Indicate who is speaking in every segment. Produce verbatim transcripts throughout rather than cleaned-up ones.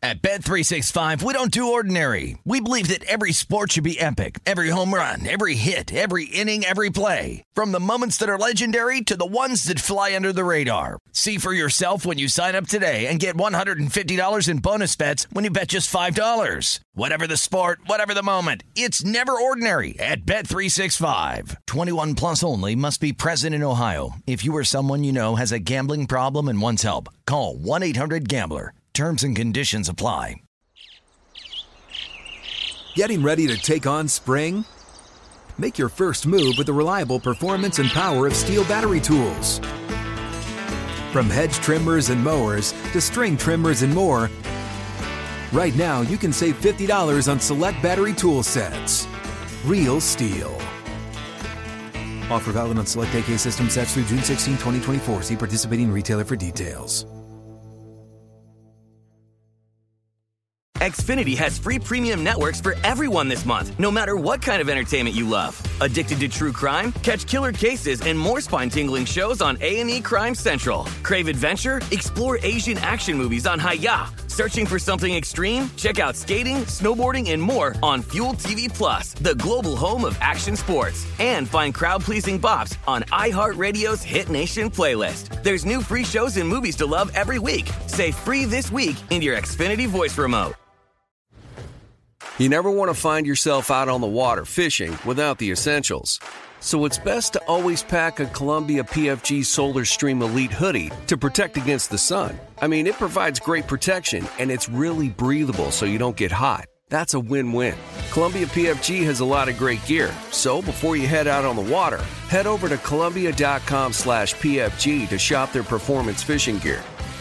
Speaker 1: At Bet three sixty-five, we don't do ordinary. We believe that every sport should be epic. Every home run, every hit, every inning, every play. From the moments that are legendary to the ones that fly under the radar. See for yourself when you sign up today and get one hundred fifty dollars in bonus bets when you bet just five dollars. Whatever the sport, whatever the moment, it's never ordinary at Bet three sixty-five. twenty-one plus only. Must be present in Ohio. If you or someone you know has a gambling problem and wants help, call one eight hundred gambler. Terms and conditions apply.
Speaker 2: Getting ready to take on spring? Make your first move with the reliable performance and power of Steel battery tools. From hedge trimmers and mowers to string trimmers and more, right now you can save fifty dollars on select battery tool sets. Real Steel. Offer valid on select A K system sets through June sixteenth, twenty twenty-four. See participating retailer for details.
Speaker 3: Xfinity has free premium networks for everyone this month, no matter what kind of entertainment you love. Addicted to true crime? Catch killer cases and more spine-tingling shows on A and E Crime Central. Crave adventure? Explore Asian action movies on Hi-Ya. Searching for something extreme? Check out skating, snowboarding, and more on Fuel T V Plus, the global home of action sports. And find crowd-pleasing bops on iHeartRadio's Hit Nation playlist. There's new free shows and movies to love every week. Say free this week in your Xfinity voice remote.
Speaker 4: You never want to find yourself out on the water fishing without the essentials. So it's best to always pack a Columbia P F G Solar Stream Elite hoodie to protect against the sun. I mean, it provides great protection, and it's really breathable so you don't get hot. That's a win-win. Columbia P F G has a lot of great gear, so before you head out on the water, head over to Columbia.com slash PFG to shop their performance fishing gear.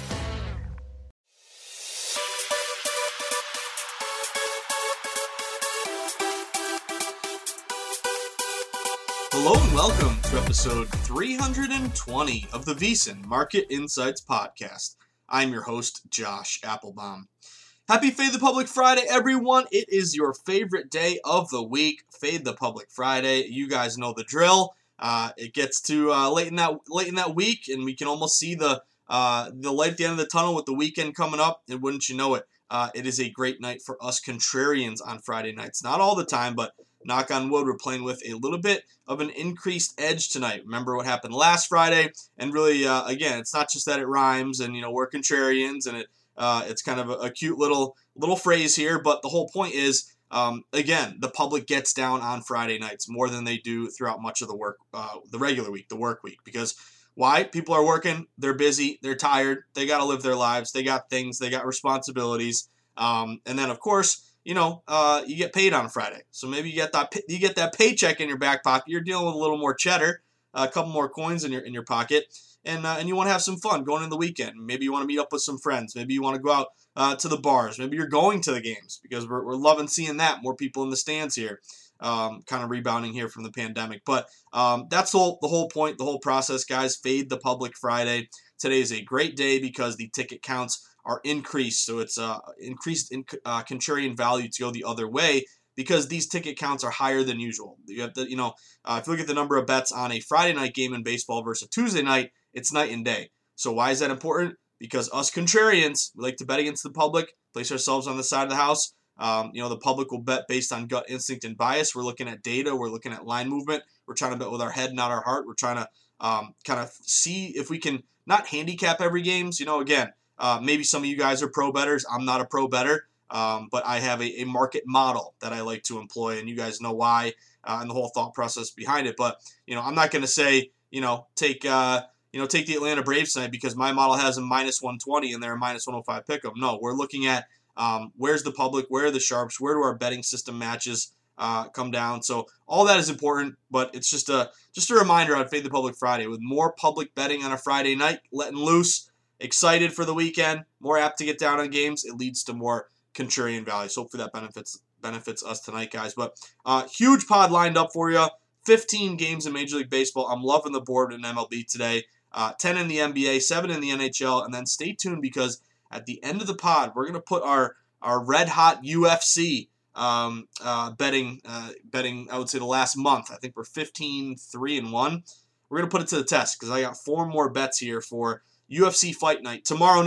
Speaker 5: Hello and welcome to episode three hundred twenty of the VSiN Market Insights Podcast. I'm your host, Josh Applebaum. Happy Fade the Public Friday, everyone. It is your favorite day of the week, Fade the Public Friday. You guys know the drill. Uh, it gets to uh, late in that late in that week, and we can almost see the uh, the light at the end of the tunnel with the weekend coming up. And wouldn't you know it, uh, it is a great night for us contrarians on Friday nights. Not all the time, but knock on wood, we're playing with a little bit of an increased edge tonight. Remember what happened last Friday, and really, uh, again, it's not just that it rhymes, and you know we're contrarians, and it uh, it's kind of a, a cute little little phrase here. But the whole point is, um, again, the public gets down on Friday nights more than they do throughout much of the work, uh, the regular week, the work week. Because why? People are working, they're busy, they're tired, they got to live their lives, they got things, they got responsibilities, um, and then of course, you know, uh, you get paid on a Friday. So maybe you get that you get that paycheck in your back pocket. You're dealing with a little more cheddar, a couple more coins in your in your pocket, and uh, and you want to have some fun going in the weekend. Maybe you want to meet up with some friends. Maybe you want to go out uh, to the bars. Maybe you're going to the games because we're we're loving seeing that. More people in the stands here, um, kind of rebounding here from the pandemic. But um, that's the whole, the whole point, the whole process, guys. Fade the Public Friday. Today is a great day because the ticket counts are increased, so it's uh, increased in uh, contrarian value to go the other way because these ticket counts are higher than usual. You have the, you know, uh, if you look at the number of bets on a Friday night game in baseball versus a Tuesday night, it's night and day. So why is that important? Because us contrarians, we like to bet against the public, place ourselves on the side of the house. Um, you know, the public will bet based on gut instinct and bias. We're looking at data. We're looking at line movement. We're trying to bet with our head, not our heart. We're trying to um, kind of see if we can not handicap every games. You know, again, Uh, maybe some of you guys are pro bettors. I'm not a pro bettor, um, but I have a, a market model that I like to employ, and you guys know why uh, and the whole thought process behind it. But you know, I'm not going to say you know take uh, you know take the Atlanta Braves tonight because my model has a minus one twenty and they're a minus one oh five pick'em. No, we're looking at um, where's the public, where are the sharps, where do our betting system matches uh, come down. So all that is important, but it's just a just a reminder on Fade the Public Friday with more public betting on a Friday night, letting loose. Excited for the weekend, more apt to get down on games. It leads to more contrarian value. So hopefully that benefits benefits us tonight, guys. But uh, huge pod lined up for you. fifteen games in Major League Baseball. I'm loving the board in M L B today. Uh, ten in the N B A, seven in the N H L. And then stay tuned because at the end of the pod, we're going to put our, our red-hot U F C um, uh, betting, uh, betting, I would say, the last month. I think we're fifteen three and one. We're going to put it to the test because I got four more bets here for U F C Fight Night tomorrow night.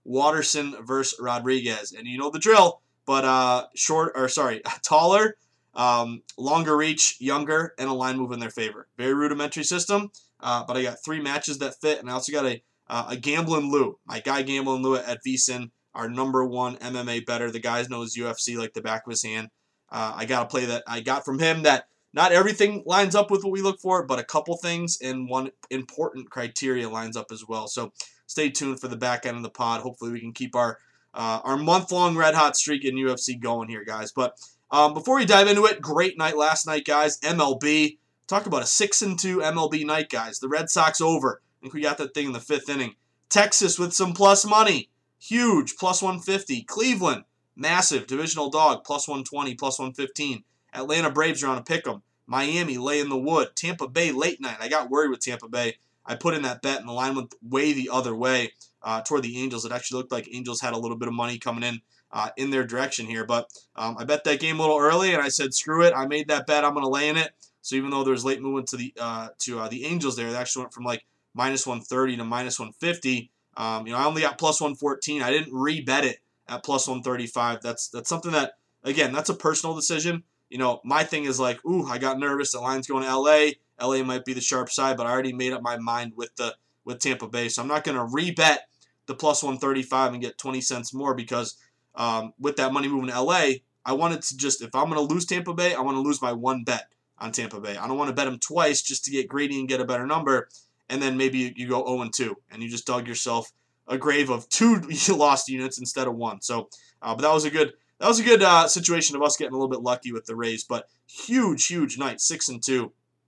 Speaker 5: Watterson versus Rodriguez. And you know the drill, but uh, short, or sorry, taller, um, longer reach, younger, and a line move in their favor. Very rudimentary system, uh, but I got three matches that fit, and I also got a uh, a Gamblin' Lou. My guy Gamblin' Lou at VSiN, our number one M M A bettor. The guy knows U F C like the back of his hand. Uh, I got a play that I got from him that not everything lines up with what we look for, but a couple things and one important criteria lines up as well. So stay tuned for the back end of the pod. Hopefully we can keep our uh, our month-long red-hot streak in U F C going here, guys. But um, before we dive into it, great night last night, guys. M L B. Talk about a six and two M L B night, guys. The Red Sox over. I think we got that thing in the fifth inning. Texas with some plus money. Huge, plus one fifty. Cleveland, massive, divisional dog, plus one twenty, plus one fifteen. Atlanta Braves are on a pick'em. Miami lay in the wood. Tampa Bay late night. I got worried with Tampa Bay. I put in that bet, and the line went way the other way uh, toward the Angels. It actually looked like Angels had a little bit of money coming in uh, in their direction here. But um, I bet that game a little early, and I said, screw it. I made that bet. I'm going to lay in it. So even though there was late movement to the uh, to uh, the Angels there, it actually went from like minus one thirty to minus one fifty. Um, you know, I only got plus one fourteen. I didn't re-bet it at plus one thirty-five. That's that's something that, again, that's a personal decision. You know, my thing is like, ooh, I got nervous. The line's going to L A. L A might be the sharp side, but I already made up my mind with the with Tampa Bay. So I'm not going to re-bet the plus one thirty-five and get twenty cents more because um, with that money moving to L A, I wanted to just, if I'm going to lose Tampa Bay, I want to lose my one bet on Tampa Bay. I don't want to bet them twice just to get greedy and get a better number, and then maybe you go oh and two, and you just dug yourself a grave of two lost units instead of one. So, uh, but that was a good that was a good uh, situation of us getting a little bit lucky with the Rays. But huge, huge night, six and two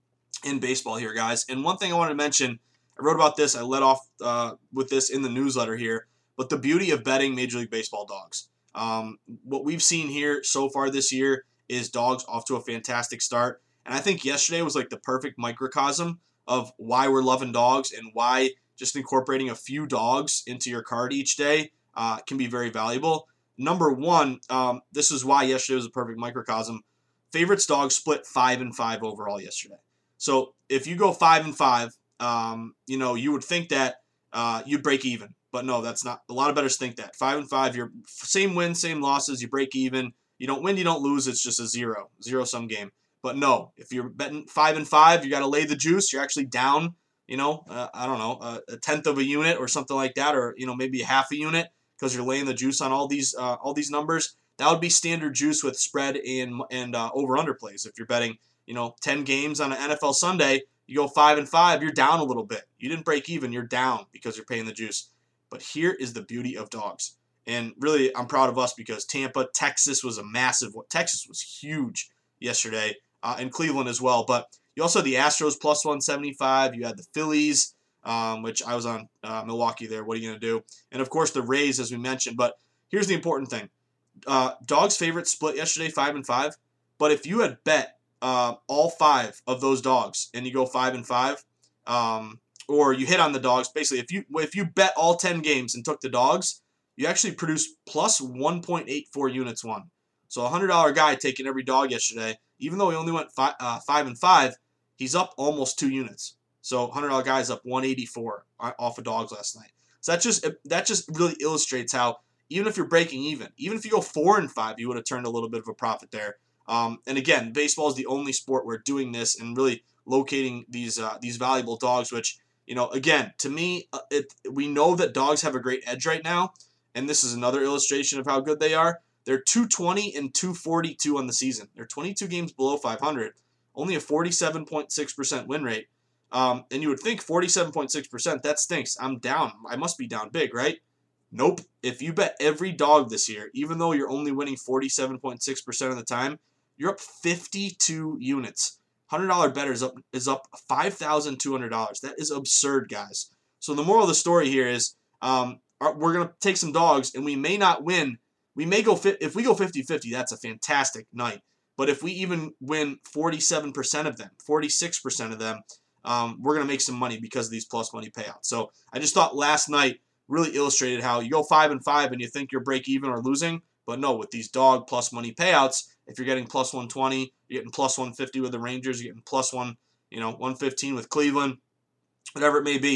Speaker 5: in baseball here, guys. And one thing I wanted to mention, I wrote about this. I led off uh, with this in the newsletter here. But the beauty of betting Major League Baseball dogs. Um, what we've seen here so far this year is dogs off to a fantastic start. And I think yesterday was like the perfect microcosm of why we're loving dogs and why just incorporating a few dogs into your card each day uh, can be very valuable. Number one, um, this is why yesterday was a perfect microcosm. Favorites dogs split five and five overall yesterday. So if you go five and five, um, you know, you would think that uh, you'd break even. But no, that's not. A lot of bettors think that. Five and five, you're same wins, same losses, you break even. You don't win, you don't lose, it's just a zero, zero-sum game. But no, if you're betting five and five, you got to lay the juice. You're actually down, you know, uh, I don't know, uh, a tenth of a unit or something like that, or you know, maybe a half a unit because you're laying the juice on all these uh, all these numbers. That would be standard juice with spread and and uh, over under plays. If you're betting, you know, ten games on an N F L Sunday, you go five and five, you're down a little bit. You didn't break even, you're down because you're paying the juice. But here is the beauty of dogs, and really, I'm proud of us because Tampa, Texas was a massive. Texas was huge yesterday. Uh, and Cleveland as well. But you also had the Astros plus one seventy-five. You had the Phillies, um, which I was on uh, Milwaukee there. What are you going to do? And, of course, the Rays, as we mentioned. But here's the important thing. Uh, dogs' favorite split yesterday, five and five. But if you had bet uh, all five of those dogs and you go five and five, um, or you hit on the dogs, basically, if you if you bet all ten games and took the dogs, you actually produced plus one point eight four units won. So a one hundred dollar guy taking every dog yesterday, even though he only went five, uh, five and five, he's up almost two units. So a one hundred dollar guy is up one eighty-four off of dogs last night. So that just that just really illustrates how even if you're breaking even, even if you go four and five, you would have turned a little bit of a profit there. Um, and again, baseball is the only sport where doing this and really locating these uh, these valuable dogs. Which, you know, again, to me, uh, it we know that dogs have a great edge right now, and this is another illustration of how good they are. They're two twenty and two forty-two on the season. They're twenty-two games below five hundred, only a forty-seven point six percent win rate. Um, and you would think forty-seven point six percent, that stinks. I'm down. I must be down big, right? Nope. If you bet every dog this year, even though you're only winning forty-seven point six percent of the time, you're up fifty-two units. one hundred dollar better is up, is up five thousand two hundred dollars. That is absurd, guys. So the moral of the story here is um, we're going to take some dogs, and we may not win. We may go, if we go fifty-fifty, that's a fantastic night. But if we even win forty-seven percent of them, forty-six percent of them, um, we're going to make some money because of these plus money payouts. So I just thought last night really illustrated how you go five and five and you think you're break even or losing. But no, with these dog plus money payouts, if you're getting plus one twenty, you're getting plus one fifty with the Rangers, you're getting plus one, you know, one fifteen with Cleveland, whatever it may be,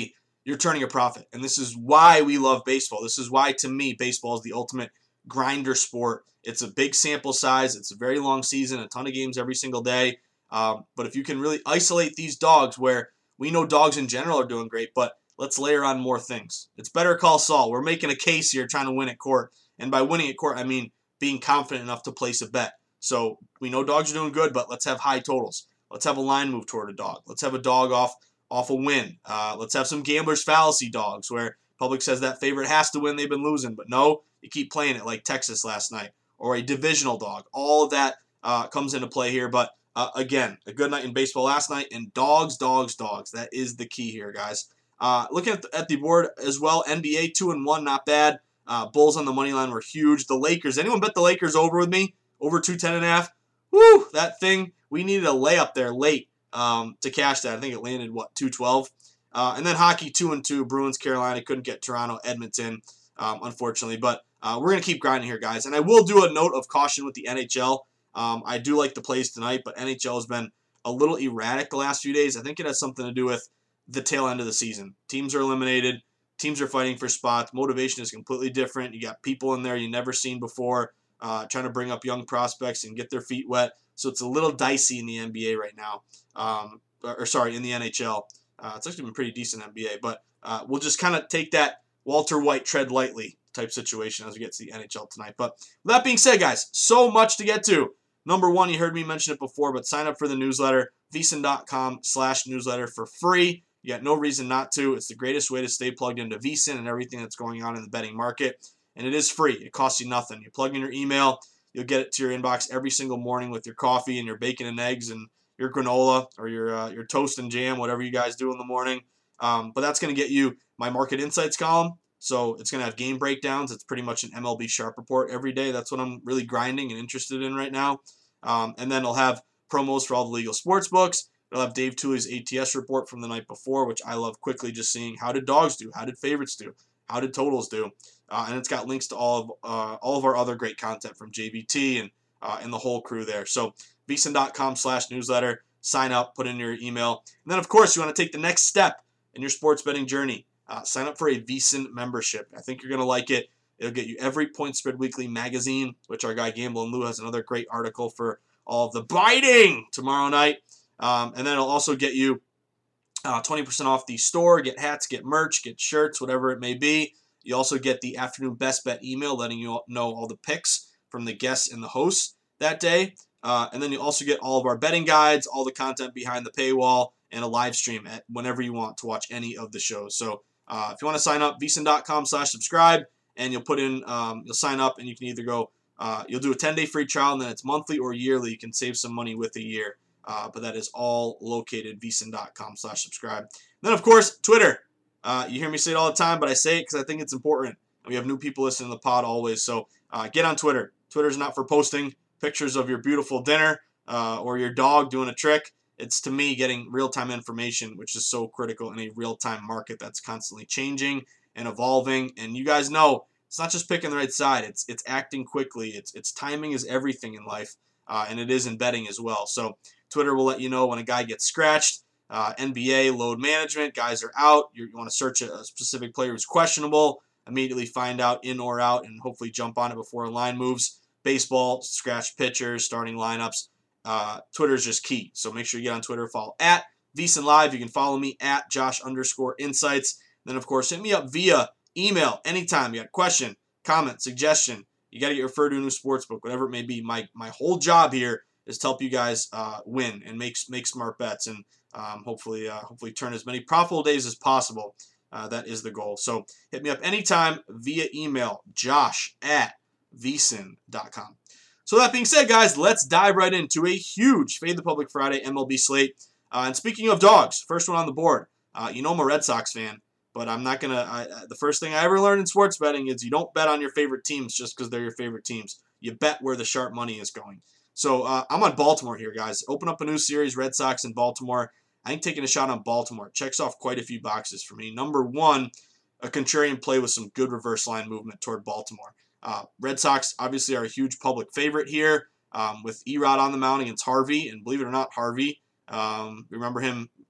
Speaker 5: you're turning a profit. And this is why we love baseball. This is why, to me, baseball is the ultimate grinder sport. It's a big sample size. It's a very long season, a ton of games every single day. Um, but if you can really isolate these dogs, where we know dogs in general are doing great, but let's layer on more things. It's Better Call Saul. We're making a case here trying to win at court. And by winning at court, I mean being confident enough to place a bet. So we know dogs are doing good, but let's have high totals. Let's have a line move toward a dog. Let's have a dog off off a win. Uh, let's have some gambler's fallacy dogs where public says that favorite has to win, they've been losing. But no, you keep playing it like Texas last night, or a divisional dog. All of that uh, comes into play here. But uh, again, a good night in baseball last night. And dogs, dogs, dogs. That is the key here, guys. Uh, looking at the, at the board as well, N B A two and one, not bad. Uh, Bulls on the money line were huge. The Lakers, anyone bet the Lakers over with me? Over two ten and a half? Woo! That thing, we needed a layup there late um, to cash that. I think it landed, what, two twelve? Uh, and then hockey, two and two. Bruins, Carolina, couldn't get Toronto, Edmonton, um, unfortunately. But uh, we're going to keep grinding here, guys. And I will do a note of caution with the N H L. Um, I do like the plays tonight, but N H L has been a little erratic the last few days. I think it has something to do with the tail end of the season. Teams are eliminated. Teams are fighting for spots. Motivation is completely different. You got people in there you never seen before uh, trying to bring up young prospects and get their feet wet. So it's a little dicey in the N B A right now. Um, or, or sorry, in the N H L. Uh, it's actually been pretty decent N B A. But uh, we'll just kind of take that Walter White tread lightly type situation as we get to the N H L tonight. But with that being said, guys, so much to get to. Number one, you heard me mention it before, but sign up for the newsletter, vsin.com slash newsletter for free. You got no reason not to. It's the greatest way to stay plugged into VSiN and everything that's going on in the betting market. And it is free. It costs you nothing. You plug in your email. You'll get it to your inbox every single morning with your coffee and your bacon and eggs and your granola or your uh, your toast and jam, whatever you guys do in the morning. Um, but that's going to get you my market insights column. So it's going to have game breakdowns. It's pretty much an M L B sharp report every day. That's what I'm really grinding and interested in right now. Um, and then I'll have promos for all the legal sports books. It'll have Dave Tooley's A T S report from the night before, which I love quickly just seeing how did dogs do, how did favorites do, how did totals do. Uh, and it's got links to all of uh, all of our other great content from J V T and uh, and the whole crew there. So vsin.com slash newsletter. Sign up, put in your email. And then, of course, you want to take the next step in your sports betting journey. Uh, sign up for a VSiN membership. I think you're going to like it. It'll get you every Point Spread Weekly magazine, which our guy Gamble and Lou has another great article for all of the biting tomorrow night. Um, and then it'll also get you uh, twenty percent off the store. Get hats, get merch, get shirts, whatever it may be. You also get the afternoon best bet email letting you know all the picks from the guests and the hosts that day. Uh, and then you also get all of our betting guides, all the content behind the paywall, and a live stream at whenever you want to watch any of the shows. So uh, if you want to sign up, vsin.com slash subscribe, and you'll put in, um, you'll sign up, and you can either go, uh, you'll do a ten-day free trial, and then it's monthly or yearly. You can save some money with a year. Uh, but that is all located, vsin.com slash subscribe. Then, of course, Twitter. Uh, you hear me say it all the time, but I say it because I think it's important. We have new people listening to the pod always. So uh, get on Twitter. Twitter's not for posting pictures of your beautiful dinner uh, or your dog doing a trick. It's, to me, getting real-time information, which is so critical in a real-time market that's constantly changing and evolving. And you guys know it's not just picking the right side. It's it's acting quickly. It's, it's timing is everything in life, uh, and it is in betting as well. So Twitter will let you know when a guy gets scratched. Uh, N B A, load management, guys are out. You're, you want to search a, a specific player who's questionable, immediately find out in or out, and hopefully jump on it before a line moves. Baseball, scratch pitchers, starting lineups. Uh, Twitter is just key. So make sure you get on Twitter. Follow at VSiN Live. You can follow me at Josh underscore Insights. Then, of course, hit me up via email anytime. You got a question, comment, suggestion. You got to get referred to a new sportsbook, whatever it may be. My my whole job here is to help you guys uh, win and make make smart bets and um, hopefully uh, hopefully turn as many profitable days as possible. Uh, that is the goal. So hit me up anytime via email, josh at vsin dot com. So that being said, guys, let's dive right into a huge Fade the Public Friday M L B slate. Uh, and speaking of dogs, first one on the board. Uh, you know I'm a Red Sox fan, but I'm not going to... The first thing I ever learned in sports betting is you don't bet on your favorite teams just because they're your favorite teams. You bet where the sharp money is going. So uh, I'm on Baltimore here, guys. Open up a new series, Red Sox and Baltimore. I think taking a shot on Baltimore checks off quite a few boxes for me. Number one, a contrarian play with some good reverse line movement toward Baltimore. Uh, Red Sox obviously are a huge public favorite here um, with Erod on the mound against Harvey. And believe it or not, Harvey, um, remember him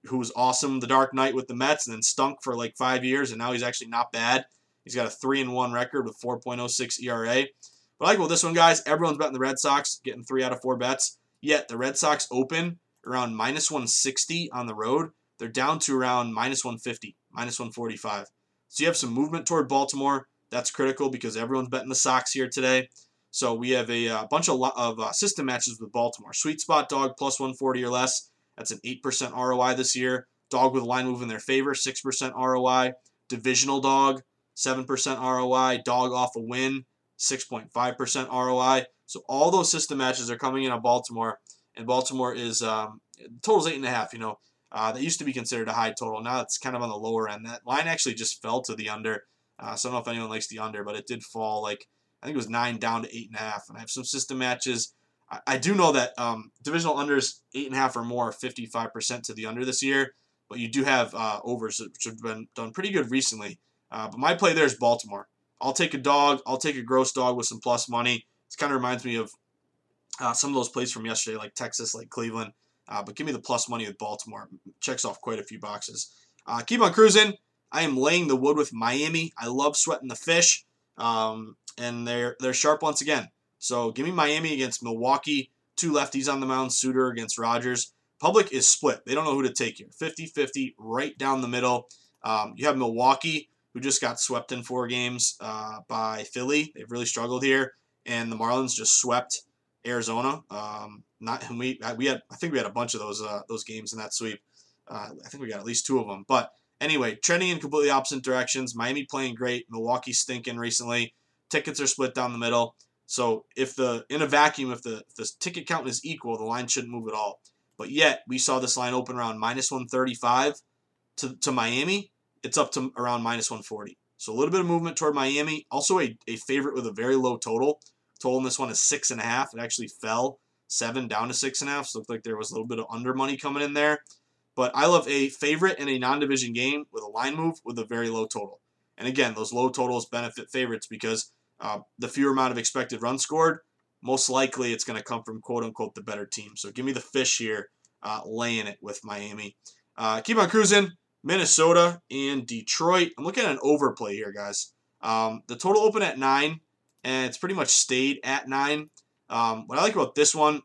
Speaker 5: who was awesome the Dark Knight with the Mets and then stunk for like five years, and now he's actually not bad. He's got a three and one record with four point oh six E R A. But I like well this one, guys. Everyone's betting the Red Sox, getting three out of four bets. Yet the Red Sox open around minus one sixty on the road. They're down to around minus one fifty, minus one forty-five. So you have some movement toward Baltimore. That's critical because everyone's betting the Sox here today. So we have a uh, bunch of, of uh, system matches with Baltimore. Sweet spot dog plus one forty or less. That's an eight percent R O I this year. Dog with line move in their favor, six percent R O I. Divisional dog, seven percent R O I. Dog off a win, six point five percent R O I. So all those system matches are coming in on Baltimore. And Baltimore is, um, total's eight and a half, you know. Uh, that used to be considered a high total. Now it's kind of on the lower end. That line actually just fell to the under. Uh, so I don't know if anyone likes the under, but it did fall like, I think it was nine down to eight and a half. And I have some system matches. I, I do know that um, divisional unders eight and a half or more are fifty-five percent to the under this year. But you do have uh, overs which have been done pretty good recently. Uh, but my play there is Baltimore. I'll take a dog. I'll take a gross dog with some plus money. It kind of reminds me of uh, some of those plays from yesterday, like Texas, like Cleveland. Uh, but give me the plus money with Baltimore. Checks off quite a few boxes. Uh, keep on cruising. I am laying the wood with Miami. I love sweating the fish. Um, and they're they're sharp once again. So give me Miami against Milwaukee. Two lefties on the mound. Suter against Rogers. Public is split. They don't know who to take here. fifty-fifty, right down the middle. Um, you have Milwaukee, who just got swept in four games uh, by Philly. They've really struggled here. And the Marlins just swept Arizona. Um, not and we we had I think we had a bunch of those uh, those games in that sweep. Uh, I think we got at least two of them. But anyway, trending in completely opposite directions. Miami playing great. Milwaukee stinking recently. Tickets are split down the middle. So if the in a vacuum, if the if the ticket count is equal, the line shouldn't move at all. But yet we saw this line open around minus one thirty-five to to Miami. It's up to around minus one forty. So a little bit of movement toward Miami. Also a, a favorite with a very low total. Total in this one is six and a half. It actually fell seven down to six and a half. So it looked like there was a little bit of under money coming in there. But I love a favorite in a non-division game with a line move with a very low total. And again, those low totals benefit favorites because uh, the fewer amount of expected runs scored, most likely it's going to come from quote-unquote the better team. So give me the fish here, uh, laying it with Miami. Uh, keep on cruising. Minnesota and Detroit. I'm looking at an overplay here, guys. Um, the total opened at nine, and it's pretty much stayed at nine. Um, what I like about this one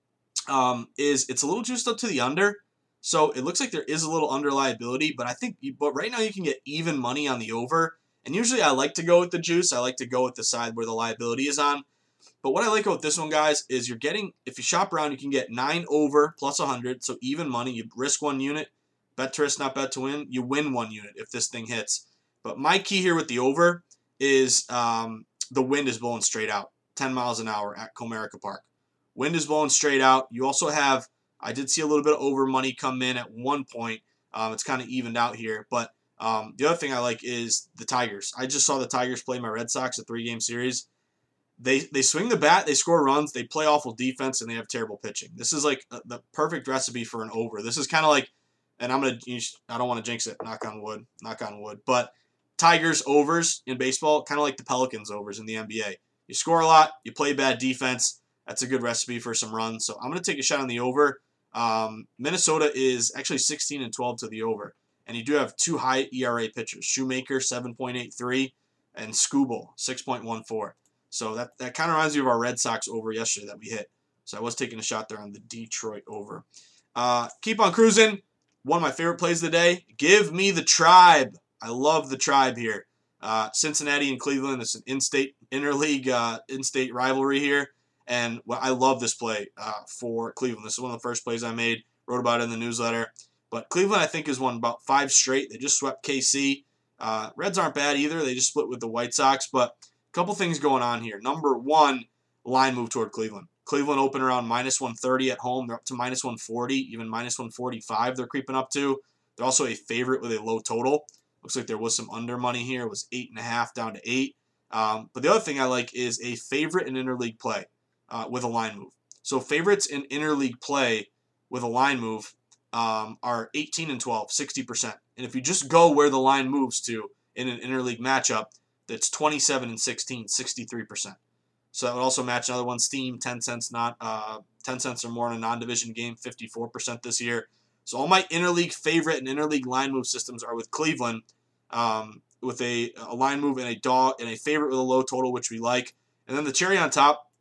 Speaker 5: um, is it's a little juiced up to the under. So it looks like there is a little under liability, but I think, you, but right now you can get even money on the over. And usually I like to go with the juice. I like to go with the side where the liability is on. But what I like about this one, guys, is you're getting, if you shop around, you can get nine over plus one hundred. So even money. You risk one unit. Bet to risk, not bet to win. You win one unit if this thing hits. But my key here with the over is um, the wind is blowing straight out, ten miles an hour at Comerica Park. Wind is blowing straight out. You also have, I did see a little bit of over money come in at one point. Um, it's kind of evened out here. But um, the other thing I like is the Tigers. I just saw the Tigers play my Red Sox, a three-game series. They they swing the bat, they score runs, they play awful defense, and they have terrible pitching. This is like a, the perfect recipe for an over. This is kind of like, and I'm gonna, I don't want to jinx it, knock on wood, knock on wood. But Tigers overs in baseball, kind of like the Pelicans overs in the N B A. You score a lot, you play bad defense. That's a good recipe for some runs. So I'm gonna take a shot on the over. Um, Minnesota is actually sixteen and twelve to the over, and you do have two high E R A pitchers: Shoemaker seven point eight three and Skubal six point one four. So that that kind of reminds me of our Red Sox over yesterday that we hit. So I was taking a shot there on the Detroit over. Uh, keep on cruising. One of my favorite plays of the day. Give me the Tribe. I love the Tribe here. Uh, Cincinnati and Cleveland. It's an in-state, interleague, uh, in-state rivalry here. And well, I love this play uh, for Cleveland. This is one of the first plays I made. Wrote about it in the newsletter. But Cleveland, I think, has won about five straight. They just swept K C. Uh, Reds aren't bad either. They just split with the White Sox. But a couple things going on here. Number one, line move toward Cleveland. Cleveland open around minus one thirty at home. They're up to minus one forty, even minus one forty-five they're creeping up to. They're also a favorite with a low total. Looks like there was some under money here. It was eight and a half down to eight. Um, but the other thing I like is a favorite in interleague play uh, with a line move. So favorites in interleague play with a line move um, are eighteen and twelve, sixty percent. And if you just go where the line moves to in an interleague matchup, that's twenty-seven and sixteen, sixty-three percent. So that would also match another one, Steam, ten cents not uh, ten cents or more in a non-division game, fifty-four percent this year. So all my interleague favorite and interleague line move systems are with Cleveland, um, with a, a line move and a dog and a favorite with a low total, which we like. And then the cherry on top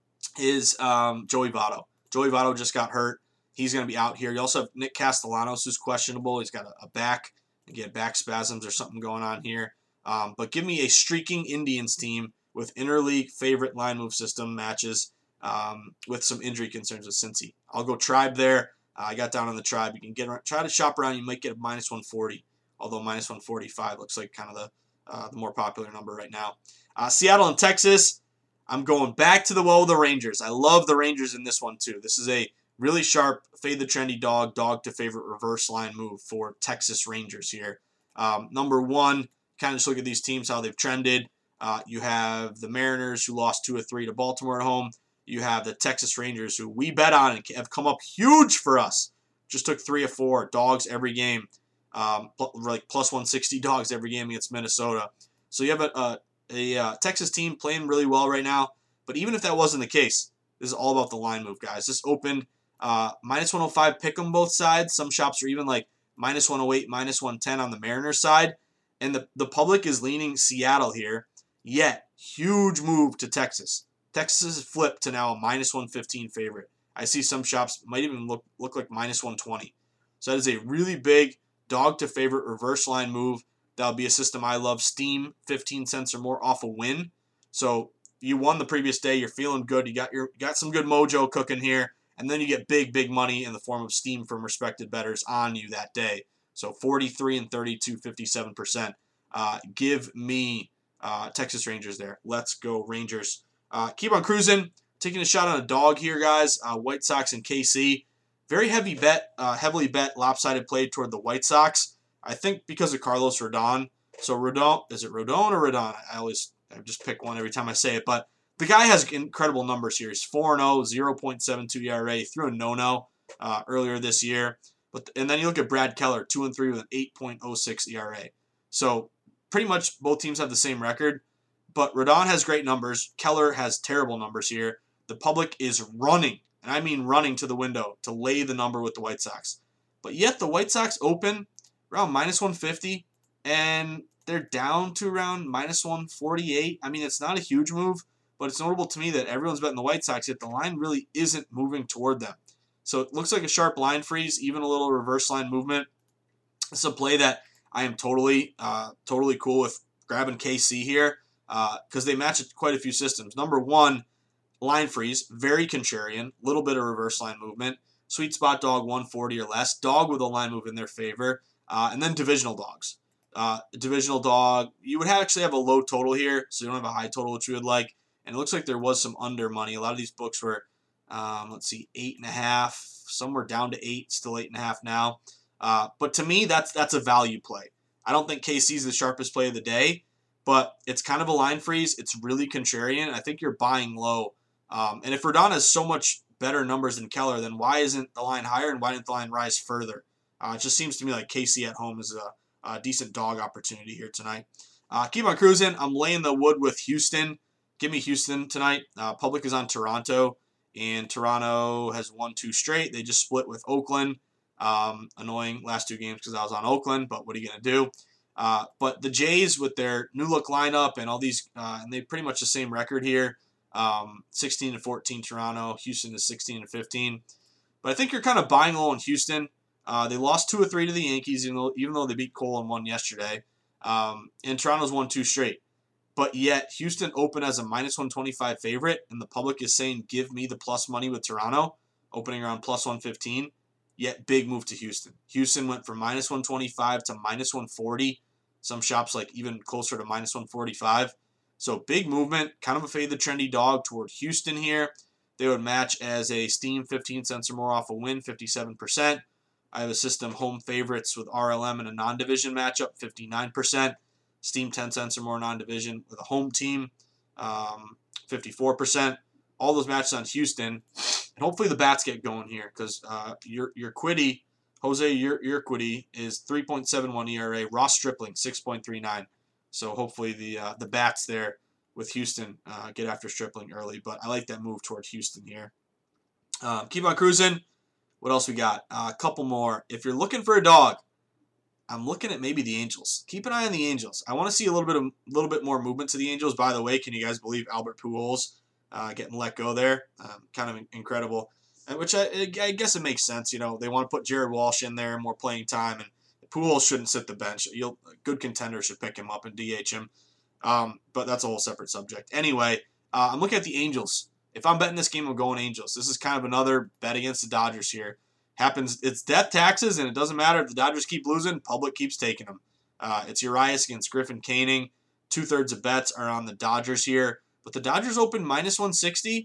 Speaker 5: is um, Joey Votto. Joey Votto just got hurt. He's going to be out here. You also have Nick Castellanos, who's questionable. He's got a, a back, again, back spasms or something going on here. Um, but give me a streaking Indians team with interleague favorite line move system matches um, with some injury concerns with Cincy. I'll go Tribe there. Uh, I got down on the Tribe. You can get try to shop around. You might get a minus one forty, although minus one forty-five looks like kind of the, uh, the more popular number right now. Uh, Seattle and Texas. I'm going back to the well with the Rangers. I love the Rangers in this one too. This is a really sharp, fade the trendy dog, dog to favorite reverse line move for Texas Rangers here. Um, number one, kind of just look at these teams, how they've trended. Uh, you have the Mariners, who lost two or three to Baltimore at home. You have the Texas Rangers, who we bet on and have come up huge for us. Just took three or four dogs every game, um, like plus one sixty dogs every game against Minnesota. So you have a, a, a uh, Texas team playing really well right now. But even if that wasn't the case, this is all about the line move, guys. This opened uh, minus one oh five, pick 'em both sides. Some shops are even like minus one oh eight, minus one ten on the Mariners side. And the, the public is leaning Seattle here. Yet, huge move to Texas. Texas has flipped to now a minus one fifteen favorite. I see some shops might even look look like minus one twenty. So that is a really big dog to favorite reverse line move. That'll be a system I love. Steam, fifteen cents or more off a win. So you won the previous day. You're feeling good. You got your got some good mojo cooking here. And then you get big, big money in the form of Steam from respected bettors on you that day. So forty-three and thirty-two, fifty-seven percent. Uh, give me uh, Texas Rangers there. Let's go Rangers. Uh, keep on cruising. Taking a shot on a dog here, guys. Uh, White Sox and K C. Very heavy bet, uh, heavily bet, lopsided play toward the White Sox. I think because of Carlos Rodon. So Rodon, is it Rodon or Rodon? I always I just pick one every time I say it. But the guy has incredible numbers here. He's four and oh, zero point seven two E R A. Threw a no-no uh, earlier this year. But and then you look at Brad Keller, two and three with an eight point oh six E R A. So pretty much both teams have the same record. But Rodon has great numbers. Keller has terrible numbers here. The public is running, and I mean running to the window to lay the number with the White Sox. But yet the White Sox open around minus one fifty, and they're down to around minus one forty-eight. I mean, it's not a huge move, but it's notable to me that everyone's betting the White Sox, yet the line really isn't moving toward them. So it looks like a sharp line freeze, even a little reverse line movement. It's a play that I am totally, uh, totally cool with grabbing K C here because uh, they match quite a few systems. Number one, line freeze, very contrarian, little bit of reverse line movement. Sweet spot dog one forty or less. Dog with a line move in their favor. Uh, and then divisional dogs. Uh, divisional dog, you would have actually have a low total here, so you don't have a high total, which you would like. And it looks like there was some under money. A lot of these books were, um, let's see, eight and a half. Some were down to eight, still eight and a half now. Uh, but to me, that's that's a value play. I don't think K C is the sharpest play of the day, but it's kind of a line freeze. It's really contrarian. I think you're buying low. Um, and if Rodon has so much better numbers than Keller, then why isn't the line higher and why didn't the line rise further? Uh, it just seems to me like K C at home is a, a decent dog opportunity here tonight. Uh, keep on cruising. I'm laying the wood with Houston. Give me Houston tonight. Uh, public is on Toronto, and Toronto has won two straight. They just split with Oakland. Um, annoying last two games because I was on Oakland, but what are you going to do? Uh, but the Jays with their new look lineup and all these, uh, and they pretty much the same record here. Um, sixteen and fourteen Toronto. Houston is sixteen and fifteen. But I think you're kind of buying low in Houston. Uh, they lost two or three to the Yankees, even though, even though they beat Cole and won yesterday. Um, and Toronto's won two straight. But yet, Houston opened as a minus one twenty-five favorite, and the public is saying, give me the plus money with Toronto, opening around plus one fifteen. Yet, big move to Houston. Houston went from minus one twenty-five to minus one forty. Some shops like even closer to minus one forty-five. So, big movement, kind of a fade the trendy dog toward Houston here. They would match as a Steam fifteen cents or more off a win, fifty-seven percent. I have a system home favorites with R L M and a non-division matchup, fifty-nine percent. Steam ten cents or more non-division with a home team, um, fifty-four percent. All those matches on Houston. And hopefully the bats get going here because uh, your your Quiddy, Jose your Urquidy is three point seven one E R A. Ross Stripling, six point three nine. So hopefully the uh, the bats there with Houston uh, get after Stripling early. But I like that move toward Houston here. Um, keep on cruising. What else we got? Uh, a couple more. If you're looking for a dog, I'm looking at maybe the Angels. Keep an eye on the Angels. I want to see a little bit of a little bit more movement to the Angels. By the way, can you guys believe Albert Pujols uh, getting let go there? Um, kind of incredible. And which I, I guess it makes sense. You know, they want to put Jared Walsh in there, more playing time, and Pujols shouldn't sit the bench. You'll, a good contender should pick him up and D H him. Um, but that's a whole separate subject. Anyway, uh, I'm looking at the Angels. If I'm betting this game, I'm going Angels. This is kind of another bet against the Dodgers here. Happens, it's death taxes, and it doesn't matter if the Dodgers keep losing, public keeps taking them. Uh, it's Urias against Griffin Canning. Two-thirds of bets are on the Dodgers here. But the Dodgers open minus one sixty,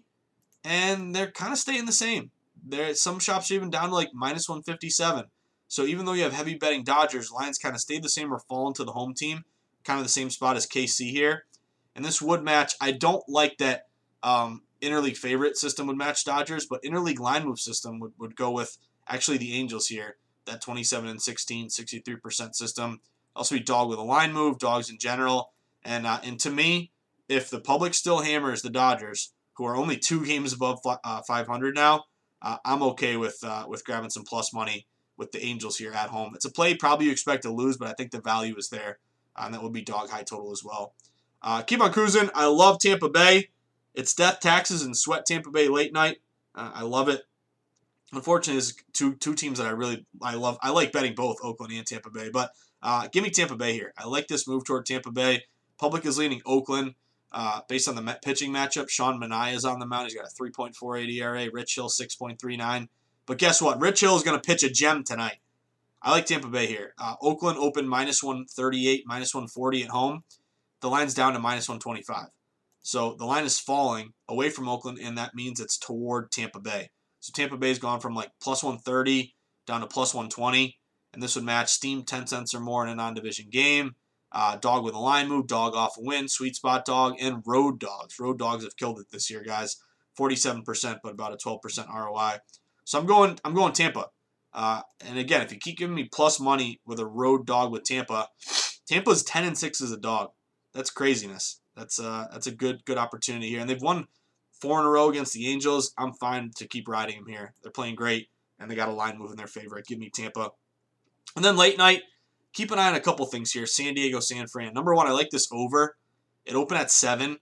Speaker 5: and they're kind of staying the same. There, some shops are even down to like minus one fifty-seven. So even though you have heavy betting Dodgers, lines kind of stayed the same or fallen to the home team. Kind of the same spot as K C here. And this would match. I don't like that um, interleague favorite system would match Dodgers, but interleague line move system would, would go with actually the Angels here. That twenty-seven and sixteen, sixty-three percent system. Also be dog with a line move, dogs in general. And uh, and to me, if the public still hammers the Dodgers, who are only two games above uh, five hundred now, uh, I'm okay with uh, with grabbing some plus money with the Angels here at home. It's a play probably you expect to lose, but I think the value is there. Uh, and that would be dog high total as well. Uh, keep on cruising. I love Tampa Bay. It's death taxes and sweat Tampa Bay late night. Uh, I love it. Unfortunately, there's two two teams that I really I love. I like betting both Oakland and Tampa Bay, but uh, give me Tampa Bay here. I like this move toward Tampa Bay. Public is leaning Oakland uh, based on the pitching matchup. Sean Manaea is on the mound. He's got a three point four eight E R A. Rich Hill six point three nine. But guess what? Rich Hill is going to pitch a gem tonight. I like Tampa Bay here. Uh, Oakland opened minus one thirty-eight, minus one forty at home. The line's down to minus one twenty-five. So the line is falling away from Oakland, and that means it's toward Tampa Bay. So Tampa Bay's gone from like plus one thirty down to plus one twenty, and this would match Steam ten cents or more in a non-division game. Uh, dog with a line move, dog off a win, sweet spot dog, and road dogs. Road dogs have killed it this year, guys. forty-seven percent, but about a twelve percent R O I. So I'm going, I'm going Tampa. Uh, and again, if you keep giving me plus money with a road dog with Tampa, Tampa's ten and six as a dog. That's craziness. That's uh, that's a good good opportunity here, and they've won four in a row against the Angels. I'm fine to keep riding them here. They're playing great, and they got a line move in their favor. Give me Tampa. And then late night, keep an eye on a couple things here. San Diego, San Fran. Number one, I like this over. It opened at seven,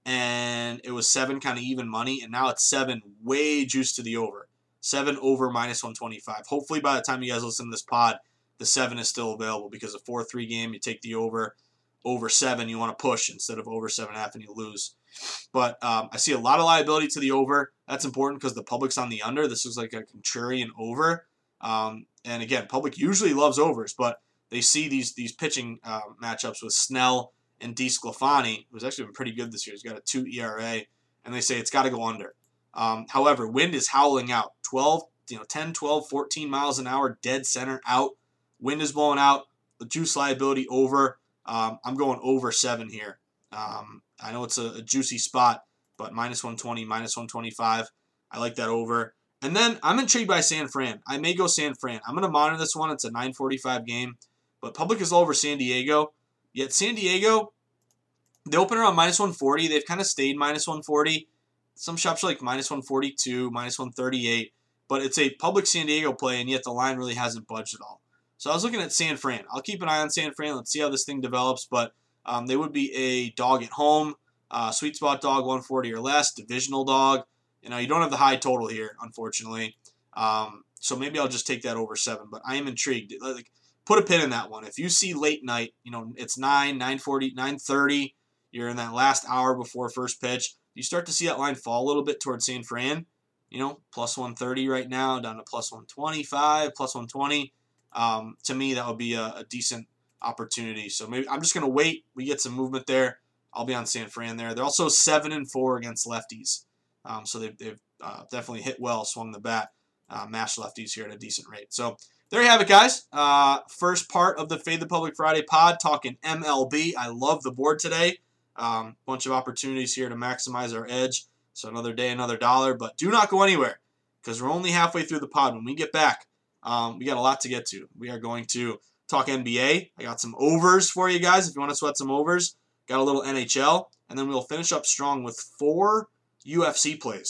Speaker 5: and it was seven kind of even money, and now it's seven way juiced to the over. seven over minus one twenty-five. Hopefully by the time you guys listen to this pod, the seven is still available because a four three game, you take the over. Over seven, you want to push instead of over seven and a half and you lose. But um, I see a lot of liability to the over. That's important because the public's on the under. This is like a contrarian over. Um, and again, public usually loves overs, but they see these these pitching uh, matchups with Snell and DeSclafani, who's actually been pretty good this year. He's got a two E R A, and they say it's got to go under. Um, however, wind is howling out. twelve, you know, ten, twelve, fourteen miles an hour, dead center out. Wind is blowing out. The juice liability over. Um, I'm going over seven here. Um, I know it's a, a juicy spot, but minus one twenty, minus one twenty-five. I like that over. And then I'm intrigued by San Fran. I may go San Fran. I'm going to monitor this one. It's a nine forty-five game, but public is all over San Diego. Yet San Diego, they open around minus one forty. They've kind of stayed minus one forty. Some shops are like minus one forty-two, minus one thirty-eight, but it's a public San Diego play, and yet the line really hasn't budged at all. So I was looking at San Fran. I'll keep an eye on San Fran. Let's see how this thing develops. But um, they would be a dog at home, uh, sweet spot dog, one forty or less, divisional dog. You know, you don't have the high total here, unfortunately. Um, so maybe I'll just take that over seven. But I am intrigued. Like, put a pin in that one. If you see late night, you know, it's nine, nine forty, nine thirty. You're in that last hour before first pitch. You start to see that line fall a little bit towards San Fran. You know, plus one thirty right now, down to plus one twenty-five, plus one twenty. Um, to me, that would be a, a decent opportunity. So maybe I'm just going to wait. We get some movement there. I'll be on San Fran there. They're also seven and four against lefties. Um, so they've, they've uh, definitely hit well, swung the bat, uh, mashed lefties here at a decent rate. So there you have it, guys. Uh, first part of the Fade the Public Friday pod, talking M L B. I love the board today. Um, bunch of opportunities here to maximize our edge. So another day, another dollar. But do not go anywhere because we're only halfway through the pod. When we get back, Um, we got a lot to get to. We are going to talk N B A. I got some overs for you guys if you want to sweat some overs. Got a little N H L. And then we'll finish up strong with four U F C plays.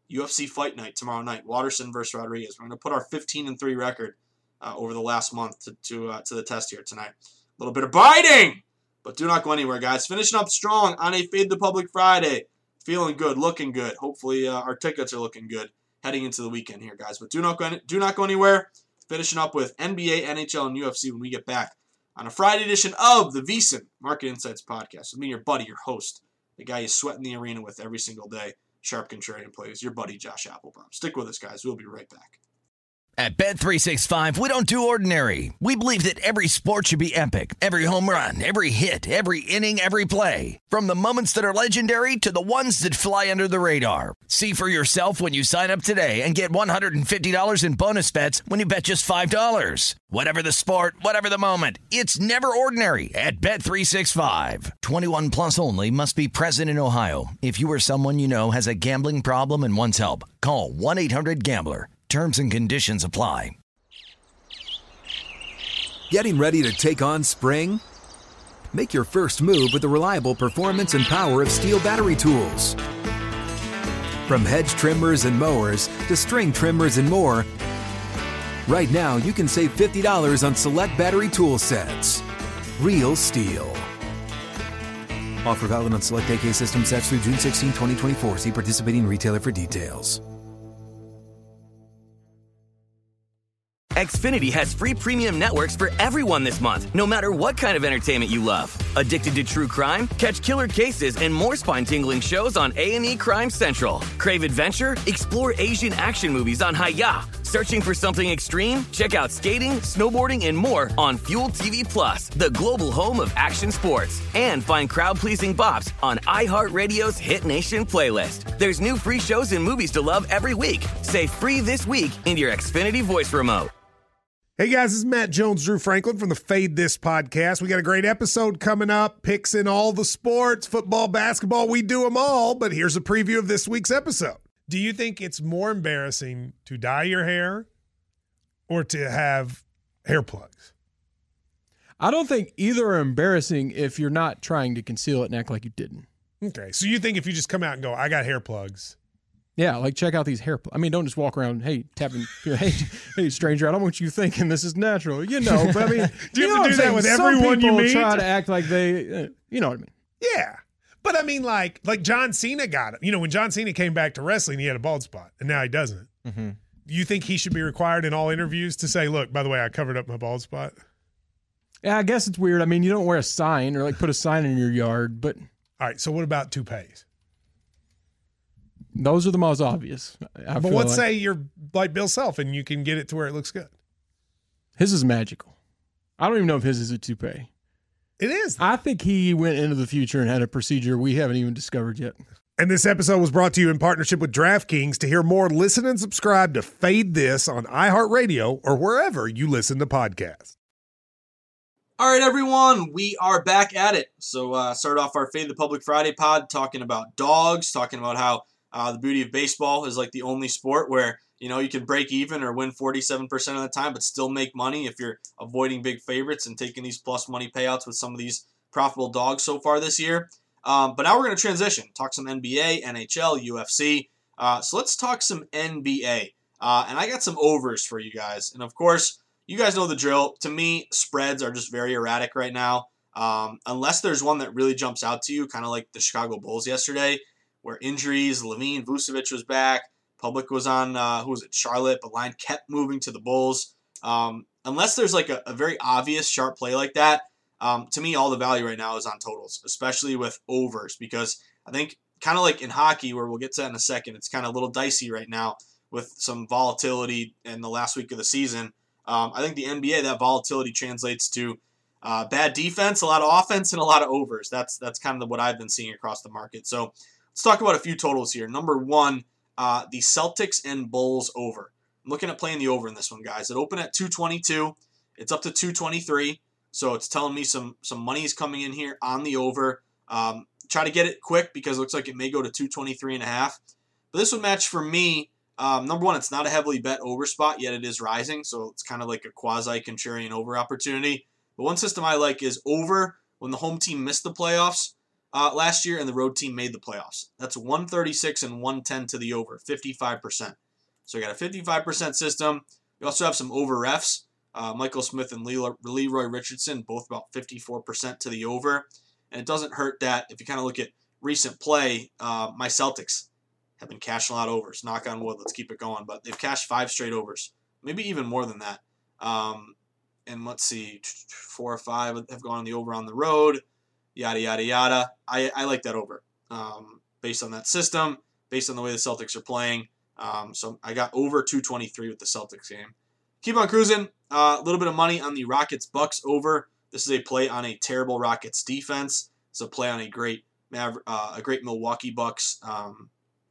Speaker 5: U F C Fight Night tomorrow night. Waterson versus Rodriguez. We're going to put our fifteen and three record uh, over the last month to to, uh, to the test here tonight. A little bit of biting, but do not go anywhere, guys. Finishing up strong on a Fade the Public Friday. Feeling good, looking good. Hopefully uh, our tickets are looking good heading into the weekend here, guys. But do not go, do not go anywhere. Finishing up with N B A, N H L, and U F C when we get back on a Friday edition of the VSiN Market Insights Podcast. With me, your buddy, your host, the guy you sweat in the arena with every single day, Sharp Contrarian Plays, your buddy, Josh Applebaum. Stick with us, guys. We'll be right back.
Speaker 1: At Bet three sixty-five, we don't do ordinary. We believe that every sport should be epic. Every home run, every hit, every inning, every play. From the moments that are legendary to the ones that fly under the radar. See for yourself when you sign up today and get one hundred fifty dollars in bonus bets when you bet just five dollars. Whatever the sport, whatever the moment, it's never ordinary at Bet three sixty-five. twenty-one plus only. Must be present in Ohio. If you or someone you know has a gambling problem and wants help, call one eight hundred gambler. Terms and conditions apply.
Speaker 2: Getting ready to take on spring? Make your first move with the reliable performance and power of Steel battery tools. From hedge trimmers and mowers to string trimmers and more, right now you can save fifty dollars on select battery tool sets. Real Steel. Offer valid on select A K system sets through June sixteenth, twenty twenty-four. See participating retailer for details.
Speaker 3: Xfinity has free premium networks for everyone this month, no matter what kind of entertainment you love. Addicted to true crime? Catch killer cases and more spine-tingling shows on A and E Crime Central. Crave adventure? Explore Asian action movies on Hi-Ya. Searching for something extreme? Check out skating, snowboarding, and more on Fuel T V Plus, the global home of action sports. And find crowd-pleasing bops on iHeartRadio's Hit Nation playlist. There's new free shows and movies to love every week. Say free this week in your Xfinity voice remote.
Speaker 6: Hey guys, this is Matt Jones, Drew Franklin from the Fade This podcast. We got a great episode coming up, picks in all the sports, football, basketball, we do them all, but here's a preview of this week's episode. Do you think it's more embarrassing to dye your hair or to have hair plugs?
Speaker 7: I don't think either are embarrassing if you're not trying to conceal it and act like you didn't.
Speaker 6: Okay, so you think if you just come out and go, I got hair plugs.
Speaker 7: Yeah, like check out these hair plugs. I mean, don't just walk around, hey, tapping, hey, hey, stranger, I don't want you thinking this is natural. You know, but I mean,
Speaker 6: do you,
Speaker 7: you
Speaker 6: have to do that with everyone you meet?
Speaker 7: Try to act like they, uh, you know what I mean?
Speaker 6: Yeah. But I mean, like, like John Cena got it. You know, when John Cena came back to wrestling, he had a bald spot, and now he doesn't. Mm-hmm. You think he should be required in all interviews to say, look, by the way, I covered up my bald spot?
Speaker 7: Yeah, I guess it's weird. I mean, you don't wear a sign or like put a sign in your yard, but.
Speaker 6: All right, so what about toupees?
Speaker 7: Those are the most obvious. I
Speaker 6: but let's
Speaker 7: like.
Speaker 6: say you're like Bill Self and you can get it to where it looks good.
Speaker 7: His is magical. I don't even know if his is a toupee.
Speaker 6: It is.
Speaker 7: I think he went into the future and had a procedure we haven't even discovered yet.
Speaker 6: And this episode was brought to you in partnership with DraftKings. To hear more, listen and subscribe to Fade This on iHeartRadio or wherever you listen to podcasts.
Speaker 5: All right, everyone, we are back at it. So uh, start off our Fade the Public Friday pod talking about dogs, talking about how Uh, the beauty of baseball is like the only sport where, you know, you can break even or win forty-seven percent of the time, but still make money if you're avoiding big favorites and taking these plus money payouts with some of these profitable dogs so far this year. Um, but now we're going to transition, talk some N B A, N H L, U F C. Uh, so let's talk some N B A. Uh, and I got some overs for you guys. And of course, you guys know the drill. To me, spreads are just very erratic right now. Um, unless there's one that really jumps out to you, kind of like the Chicago Bulls yesterday, where injuries, Levine, Vucevic was back, public was on, uh, who was it, Charlotte, but line kept moving to the Bulls. Um, unless there's like a, a very obvious sharp play like that, um, to me, all the value right now is on totals, especially with overs, because I think kind of like in hockey, where we'll get to that in a second, it's kind of a little dicey right now with some volatility in the last week of the season. Um, I think the N B A, that volatility translates to uh, bad defense, a lot of offense, and a lot of overs. That's, that's kind of what I've been seeing across the market. So let's talk about a few totals here. Number one, uh, the Celtics and Bulls over. I'm looking at playing the over in this one, guys. It opened at two twenty-two. It's up to two twenty-three. So it's telling me some some money is coming in here on the over. Um, try to get it quick because it looks like it may go to two twenty-three and a half. But this would match for me. Um, number one, it's not a heavily bet over spot, yet it is rising. So it's kind of like a quasi-contrarian over opportunity. But one system I like is over when the home team missed the playoffs. uh, last year, and the road team made the playoffs. That's one thirty-six and one ten to the over, fifty-five percent. So we got a fifty-five percent system. We also have some over refs. Uh, Michael Smith and Leroy Richardson, both about fifty-four percent to the over. And it doesn't hurt that if you kind of look at recent play, uh, my Celtics have been cashing a lot of overs. Knock on wood, let's keep it going. But they've cashed five straight overs, maybe even more than that. Um, and let's see, four or five have gone on the over on the road, yada, yada, yada. I, I like that over um, based on that system, based on the way the Celtics are playing. Um, so I got over two twenty-three with the Celtics game. Keep on cruising. A uh, little bit of money on the Rockets-Bucks over. This is a play on a terrible Rockets defense. It's a play on a great Maver- uh, a great Milwaukee Bucks, um,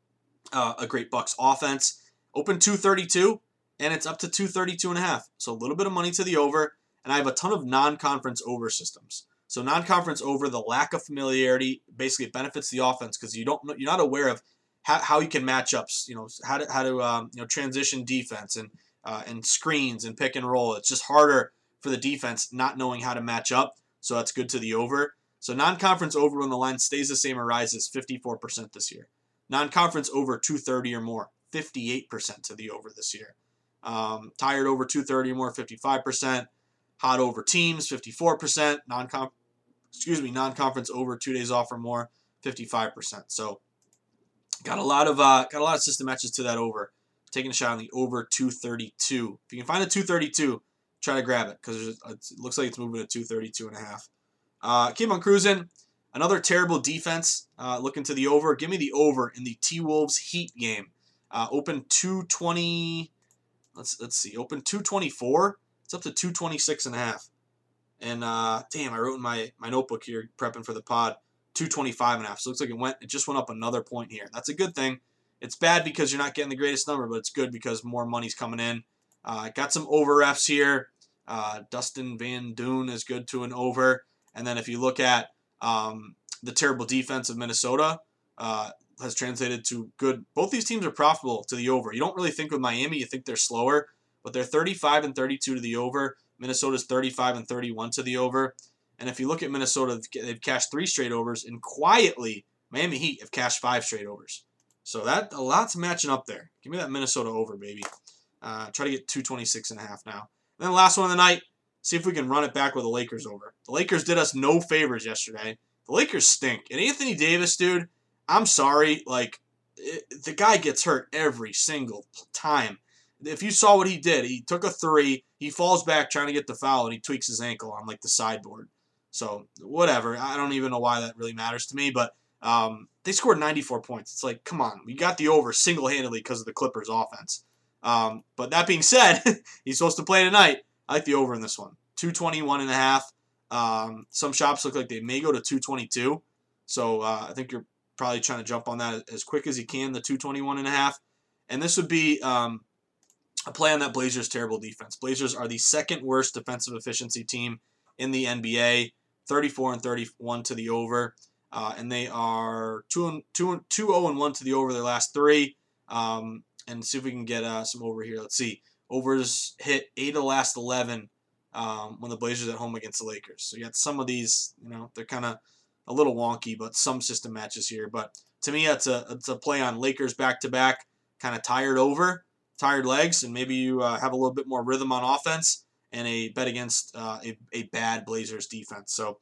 Speaker 5: uh, a great Bucks offense. Open two thirty-two, and it's up to two thirty-two and a half. So a little bit of money to the over, and I have a ton of non-conference over systems. So non-conference over, the lack of familiarity basically benefits the offense because you don't you're not aware of how, how you can match ups. You know how to how to um, you know transition defense and uh, and screens and pick and roll. It's just harder for the defense not knowing how to match up. So that's good to the over. So non-conference over when the line stays the same or rises, fifty-four percent this year. Non-conference over two thirty or more, fifty-eight percent to the over this year. Um, tired over two thirty or more, fifty-five percent. Hot over teams, fifty-four percent. Non-con, excuse me, non-conference over two days off or more, fifty-five percent. So got a lot of uh, got a lot of system matches to that over. Taking a shot on the over two thirty-two. If you can find a two thirty-two, try to grab it because it looks like it's moving to two thirty-two and a half. Uh, keep on cruising. Another terrible defense. Uh, looking to the over. Give me the over in the T-Wolves Heat game. Uh, open two twenty. Let's let's see. Open two twenty-four. It's up to two twenty-six and a half. And uh, damn, I wrote in my my notebook here prepping for the pod two twenty-five and a half. So it looks like it went. It just went up another point here. That's a good thing. It's bad because you're not getting the greatest number, but it's good because more money's coming in. Uh, got some over refs here. Uh, Dustin Van Doon is good to an over. And then if you look at um, the terrible defense of Minnesota, uh, has translated to good. Both these teams are profitable to the over. You don't really think with Miami, you think they're slower, but they're thirty-five and thirty-two to the over. Minnesota's thirty-five and thirty-one to the over. And if you look at Minnesota, they've cashed three straight overs, and quietly, Miami Heat have cashed five straight overs. So that a lot's matching up there. Give me that Minnesota over, baby. Uh, try to get two twenty-six and a half now. And then the last one of the night. See if we can run it back with the Lakers over. The Lakers did us no favors yesterday. The Lakers stink. And Anthony Davis, dude, I'm sorry. Like, it, the guy gets hurt every single time. If you saw what he did, he took a three. He falls back trying to get the foul, and he tweaks his ankle on, like, the sideboard. So, whatever. I don't even know why that really matters to me. But um, they scored ninety-four points. It's like, come on. We got the over single-handedly because of the Clippers' offense. Um, but that being said, he's supposed to play tonight. I like the over in this one. two twenty-one and a half. Um, some shops look like they may go to two twenty-two. So uh, I think you're probably trying to jump on that as quick as you can, the two twenty-one and a half. And this would be um, a play on that Blazers terrible defense. Blazers are the second worst defensive efficiency team in the N B A, thirty-four and thirty-one to the over. Uh, and they are two oh and one to the over their last three. Um, and see if we can get uh, some over here. Let's see. Overs hit eight of the last eleven um, when the Blazers at home against the Lakers. So you got some of these, you know, they're kind of a little wonky, but some system matches here. But to me, it's a it's a play on Lakers back-to-back, kind of tired over, tired legs, and maybe you uh, have a little bit more rhythm on offense and a bet against uh, a, a bad Blazers defense. So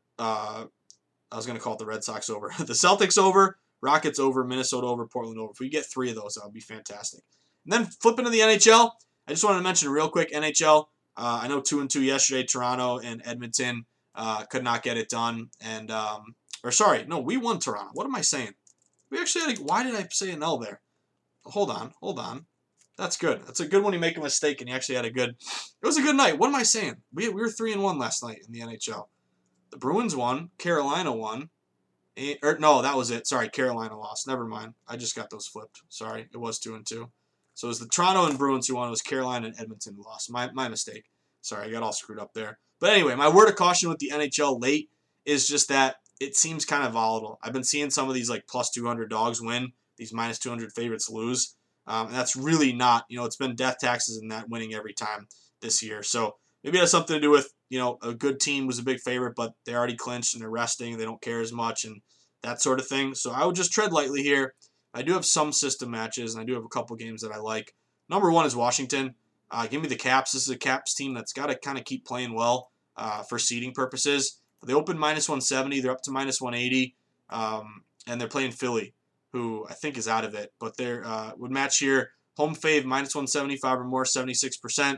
Speaker 5: uh, I was going to call it the Red Sox over. The Celtics over, Rockets over, Minnesota over, Portland over. If we get three of those, that would be fantastic. And then flipping to the N H L, I just wanted to mention real quick, N H L, uh, I know two and two yesterday, Toronto and Edmonton uh, could not get it done. And, um, or sorry, no, we won Toronto. What am I saying? We actually had a, why did I say an L there? Hold on, hold on. That's good. That's a good when you make a mistake and you actually had a good, it was a good night. What am I saying? We, we were three and one last night in the N H L. The Bruins won, Carolina won. And, or, no, that was it. Sorry, Carolina lost. Never mind. I just got those flipped. Sorry, it was two and two. So it was the Toronto and Bruins who won. It was Carolina and Edmonton who lost. My my mistake. Sorry, I got all screwed up there. But anyway, my word of caution with the N H L late is just that it seems kind of volatile. I've been seeing some of these like plus two hundred dogs win, these minus two hundred favorites lose. Um, and that's really not, you know, it's been death taxes and that winning every time this year. So maybe it has something to do with, you know, a good team was a big favorite, but they already clinched and they're resting. They don't care as much and that sort of thing. So I would just tread lightly here. I do have some system matches, and I do have a couple games that I like. Number one is Washington. Uh, give me the Caps. This is a Caps team that's got to kind of keep playing well uh, for seeding purposes. They opened minus one seventy. They're up to minus one eighty, um, and they're playing Philly, who I think is out of it. But they uh, would match here. Home fave minus one seventy-five or more, seventy-six percent.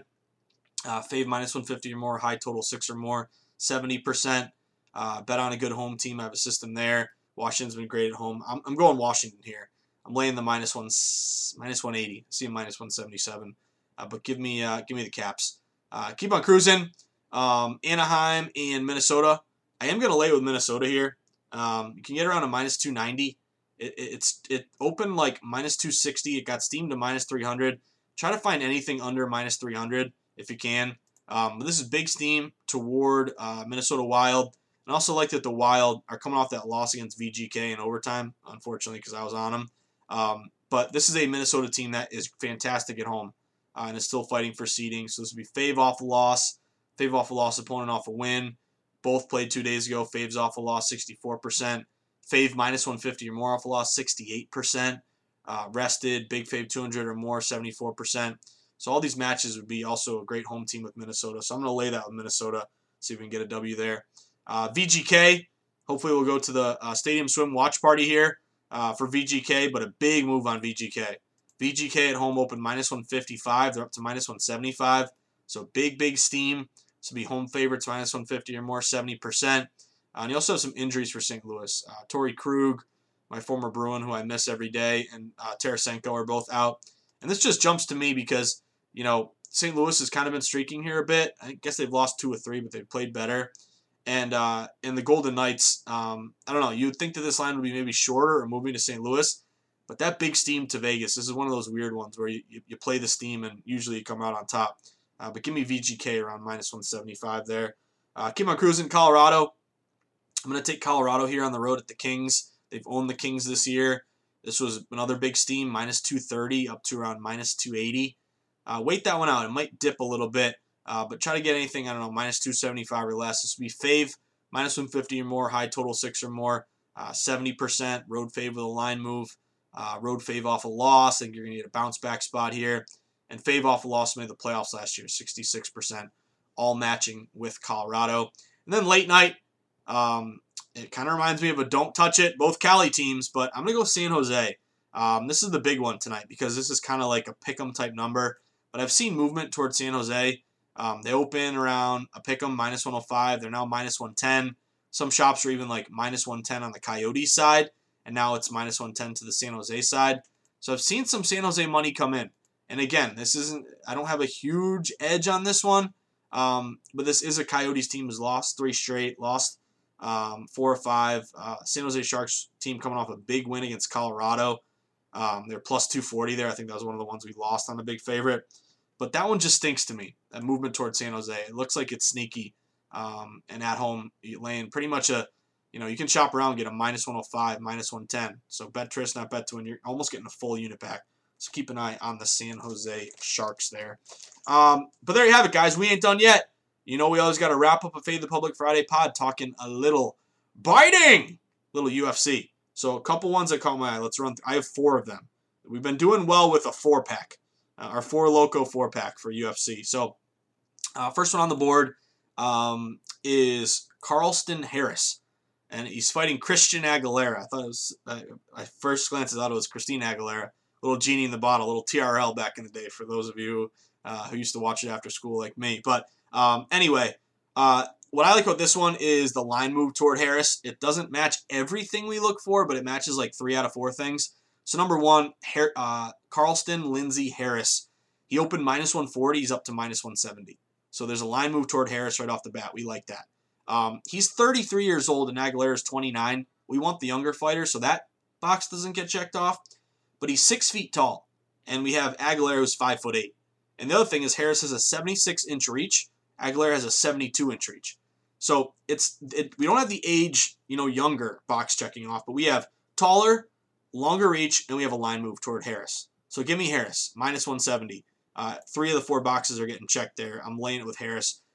Speaker 5: Uh, fave minus one fifty or more, high total six or more, seventy percent. Uh, bet on a good home team. I have a system there. Washington's been great at home. I'm, I'm going Washington here. I'm laying the minus one, minus one eighty. See a minus one seventy-seven, uh, but give me, uh, give me the Caps. Uh, keep on cruising. Um, Anaheim and Minnesota. I am going to lay with Minnesota here. Um, you can get around a minus two ninety. It, it, it's it opened like minus two sixty. It got steamed to minus three hundred. Try to find anything under minus three hundred if you can. Um, but this is big steam toward uh, Minnesota Wild. And I also like that the Wild are coming off that loss against V G K in overtime, unfortunately, because I was on them. Um, but this is a Minnesota team that is fantastic at home uh, and is still fighting for seeding. So this would be Fave off a loss, Fave off a loss, opponent off a win. Both played two days ago. Fave's off a loss, sixty-four percent. Fave minus one fifty or more off a loss, sixty-eight percent. Uh, rested, Big Fave two hundred or more, seventy-four percent. So all these matches would be also a great home team with Minnesota. So I'm going to lay that with Minnesota, see if we can get a W there. Uh, V G K, hopefully we'll go to the uh, Stadium Swim watch party here uh, for V G K, but a big move on V G K. V G K at home opened minus one fifty-five. They're up to minus one seventy-five. So big, big steam. This will be home favorites, minus one fifty or more, seventy percent. Uh, and you also have some injuries for Saint Louis. Uh, Torrey Krug, my former Bruin, who I miss every day, and uh, Tarasenko are both out. And this just jumps to me because, you know, Saint Louis has kind of been streaking here a bit. I guess they've lost two or three, but they've played better. And uh, in the Golden Knights, um, I don't know, you'd think that this line would be maybe shorter or moving to Saint Louis, but that big steam to Vegas, this is one of those weird ones where you, you, you play the steam and usually you come out on top. Uh, but give me V G K around minus one seventy-five there. Uh, keep on cruising. Colorado. I'm going to take Colorado here on the road at the Kings. They've owned the Kings this year. This was another big steam, minus two thirty up to around minus two eighty. Uh, wait that one out. It might dip a little bit. Uh, but try to get anything, I don't know, minus two seventy-five or less. This would be Fave, minus one fifty or more, high total six or more, uh, seventy percent. Road Fave with a line move. Uh, road Fave off a loss. I think you're going to get a bounce back spot here. And Fave off a loss made the playoffs last year, sixty-six percent. All matching with Colorado. And then late night, um, it kind of reminds me of a don't touch it, both Cali teams, but I'm going to go San Jose. Um, this is the big one tonight because this is kind of like a pick'em type number. But I've seen movement towards San Jose. Um, they open around a pick'em, minus one oh five. They're now minus one ten. Some shops are even like minus one ten on the Coyotes side, and now it's minus one ten to the San Jose side. So I've seen some San Jose money come in. And again, this isn't, I don't have a huge edge on this one, um, but this is a Coyotes team who's lost three straight, lost um, four or five. Uh, San Jose Sharks team coming off a big win against Colorado. Um, they're plus two forty there. I think that was one of the ones we lost on the big favorite. But that one just stinks to me, that movement towards San Jose. It looks like it's sneaky. Um, and at home, you're laying pretty much a, you know, you can shop around and get a minus one oh five, minus one ten. So bet Tris, not bet to win. You're almost getting a full unit back. So keep an eye on the San Jose Sharks there. Um, but there you have it, guys. We ain't done yet. You know we always got to wrap up a Fade the Public Friday pod talking a little biting, little U F C. So a couple ones that caught my eye. Let's run. Th- I have four of them. We've been doing well with a four-pack. Uh, our four loco four-pack for U F C. So uh, first one on the board um, is Carlston Harris. And he's fighting Christian Aguilera. I thought it was, uh, I first glance I thought it was Christina Aguilera. Little genie in the bottle, little T R L back in the day for those of you uh, who used to watch it after school like me. But um, anyway, uh, what I like about this one is the line move toward Harris. It doesn't match everything we look for, but it matches like three out of four things. So number one, Her- uh, Carlston Lindsey Harris. He opened minus one forty. He's up to minus one seventy. So there's a line move toward Harris right off the bat. We like that. Um, he's thirty-three years old and Aguilera is twenty-nine. We want the younger fighter, so that box doesn't get checked off. But he's six feet tall, and we have Aguilera who's five foot eight. And the other thing is Harris has a seventy-six inch reach. Aguilera has a seventy-two inch reach. So it's it, we don't have the age, you know, younger box checking off, but we have taller, longer reach, and we have a line move toward Harris. So give me Harris, minus one seventy. Uh, three of the four boxes are getting checked there. I'm laying it with Harris.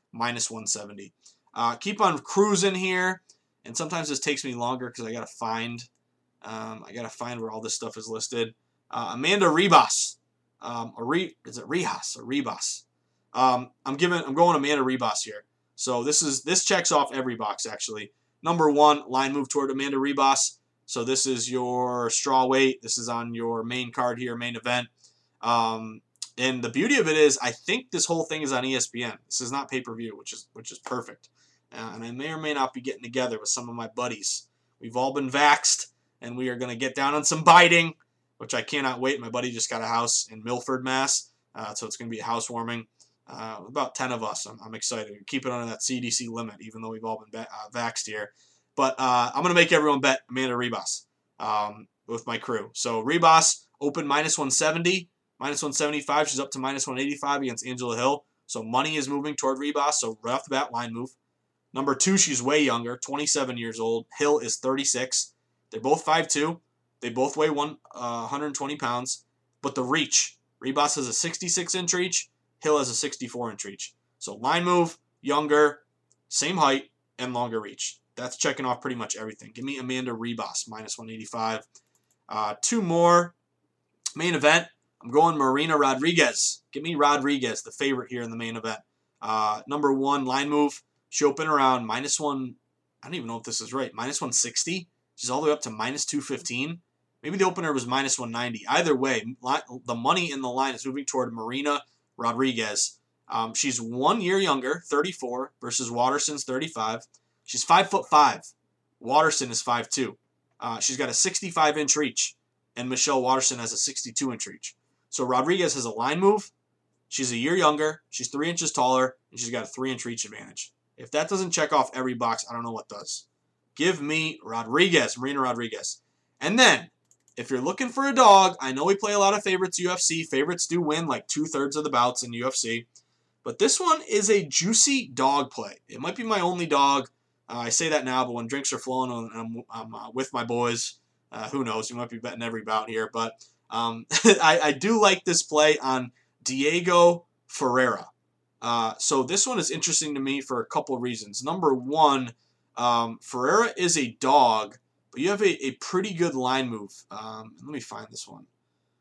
Speaker 5: minus one seventy. Uh, keep on cruising here, and sometimes this takes me longer because I got to find um, I got to find where all this stuff is listed. Uh, Amanda Ribas. Um, or Re, is it Ribas or Ribas? Um, I'm giving I'm going Amanda Ribas here. So this is this checks off every box actually. Number one, line move toward Amanda Ribas. So this is your straw weight. This is on your main card here, main event. Um, and the beauty of it is, I think this whole thing is on E S P N. This is not pay-per-view, which is which is perfect. Uh, and I may or may not be getting together with some of my buddies. We've all been vaxxed, and we are going to get down on some biting, which I cannot wait. My buddy just got a house in Milford, Mass, uh, so it's going to be a housewarming. Uh, about ten of us. I'm, I'm excited. Keep it under that C D C limit, even though we've all been ba- uh, vaxxed here. But uh, I'm going to make everyone bet Amanda Ribas um, with my crew. So Ribas open minus one seventy, minus one seventy-five. She's up to minus one eighty-five against Angela Hill. So money is moving toward Ribas. So right off the bat, line move. Number two, she's way younger, twenty-seven years old. Hill is thirty-six. They're both five two. They both weigh one, uh, one hundred twenty pounds. But the reach, Ribas has a sixty-six inch reach. Hill has a sixty-four inch reach. So line move, younger, same height, and longer reach. That's checking off pretty much everything. Give me Amanda Ribas, minus one eighty-five. Uh, two more. Main event, I'm going Marina Rodriguez. Give me Rodriguez, the favorite here in the main event. Uh, number one, line move. She opened around minus one, I don't even know if this is right, minus one sixty. She's all the way up to minus two fifteen. Maybe the opener was minus one ninety. Either way, the money in the line is moving toward Marina Rodriguez. Um, she's one year younger, thirty-four, versus Waterson's thirty-five. She's five foot five. Waterson is five two. Uh, she's got a sixty-five inch reach, and Michelle Waterson has a sixty-two inch reach. So Rodriguez has a line move. She's a year younger. She's three inches taller, and she's got a three inch reach advantage. If that doesn't check off every box, I don't know what does. Give me Rodriguez, Marina Rodriguez. And then, if you're looking for a dog, I know we play a lot of favorites U F C. Favorites do win like two-thirds of the bouts in U F C. But this one is a juicy dog play. It might be my only dog. Uh, I say that now, but when drinks are flowing and I'm, I'm uh, with my boys, uh, who knows? You might be betting every bout here. But um, I, I do like this play on Diego Ferreira. Uh, so this one is interesting to me for a couple of reasons. Number one, um, Ferreira is a dog, but you have a, a pretty good line move. Um, let me find this one.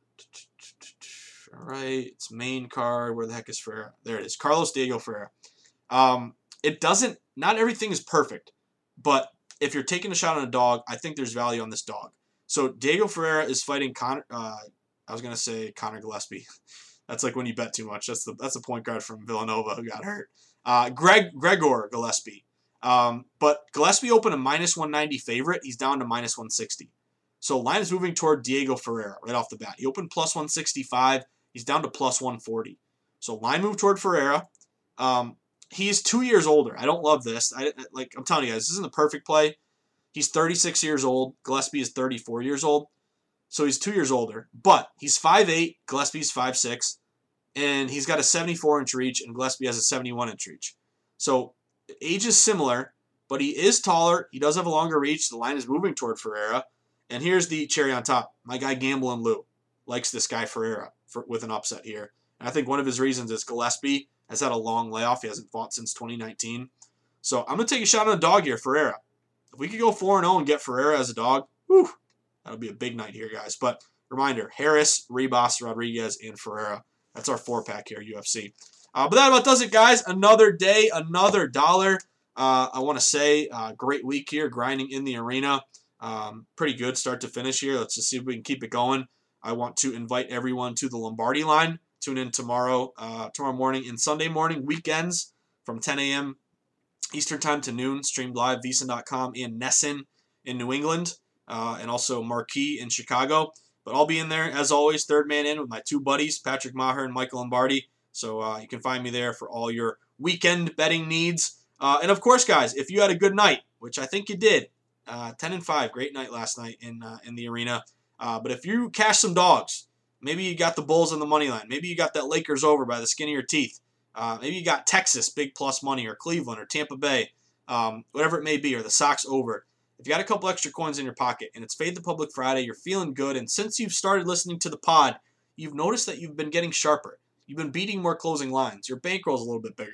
Speaker 5: All right, it's main card. Where the heck is Ferreira? There it is. Carlos Diego Ferreira. Um, it doesn't, not everything is perfect, but if you're taking a shot on a dog, I think there's value on this dog. So Diego Ferreira is fighting Conor, uh, I was going to say Conor Gillespie. That's like when you bet too much. That's the that's the point guard from Villanova who got hurt. Uh, Greg Gregor Gillespie. Um, but Gillespie opened a minus one ninety favorite. He's down to minus one sixty. So line is moving toward Diego Ferreira right off the bat. He opened plus one sixty-five. He's down to plus one forty. So line move toward Ferreira. Um, he's two years older. I don't love this. I, like I'm telling you guys, this isn't the perfect play. He's thirty-six years old. Gillespie is thirty-four years old. So he's two years older. But he's five eight. Gillespie's five six. And he's got a seventy-four inch reach, and Gillespie has a seventy-one inch reach. So age is similar, but he is taller. He does have a longer reach. The line is moving toward Ferreira. And here's the cherry on top. My guy Gamble and Lou likes this guy Ferreira for, with an upset here. And I think one of his reasons is Gillespie has had a long layoff. He hasn't fought since twenty nineteen. So I'm going to take a shot on a dog here, Ferreira. If we could go four and oh and get Ferreira as a dog, whew, that'll be a big night here, guys. But reminder, Harris, Ribas, Rodriguez, and Ferreira. That's our four-pack here, U F C. Uh, but that about does it, guys. Another day, another dollar. Uh, I want to say uh, great week here, grinding in the arena. Um, pretty good start to finish here. Let's just see if we can keep it going. I want to invite everyone to the Lombardi line. Tune in tomorrow, uh, tomorrow morning and Sunday morning, weekends from ten a.m. Eastern Time to noon, streamed live, V S I N dot com in Nesson in New England, uh, and also Marquee in Chicago. But I'll be in there, as always, third man in with my two buddies, Patrick Maher and Michael Lombardi. So uh, you can find me there for all your weekend betting needs. Uh, and, of course, guys, if you had a good night, which I think you did, uh, ten and five, great night last night in uh, in the arena. Uh, but if you cash some dogs, maybe you got the Bulls on the money line. Maybe you got that Lakers over by the skin of your teeth. Uh, maybe you got Texas, big plus money, or Cleveland, or Tampa Bay, um, whatever it may be, or the Sox over. If you got a couple extra coins in your pocket and it's Fade the Public Friday, you're feeling good, and since you've started listening to the pod, you've noticed that you've been getting sharper. You've been beating more closing lines. Your bankroll's a little bit bigger.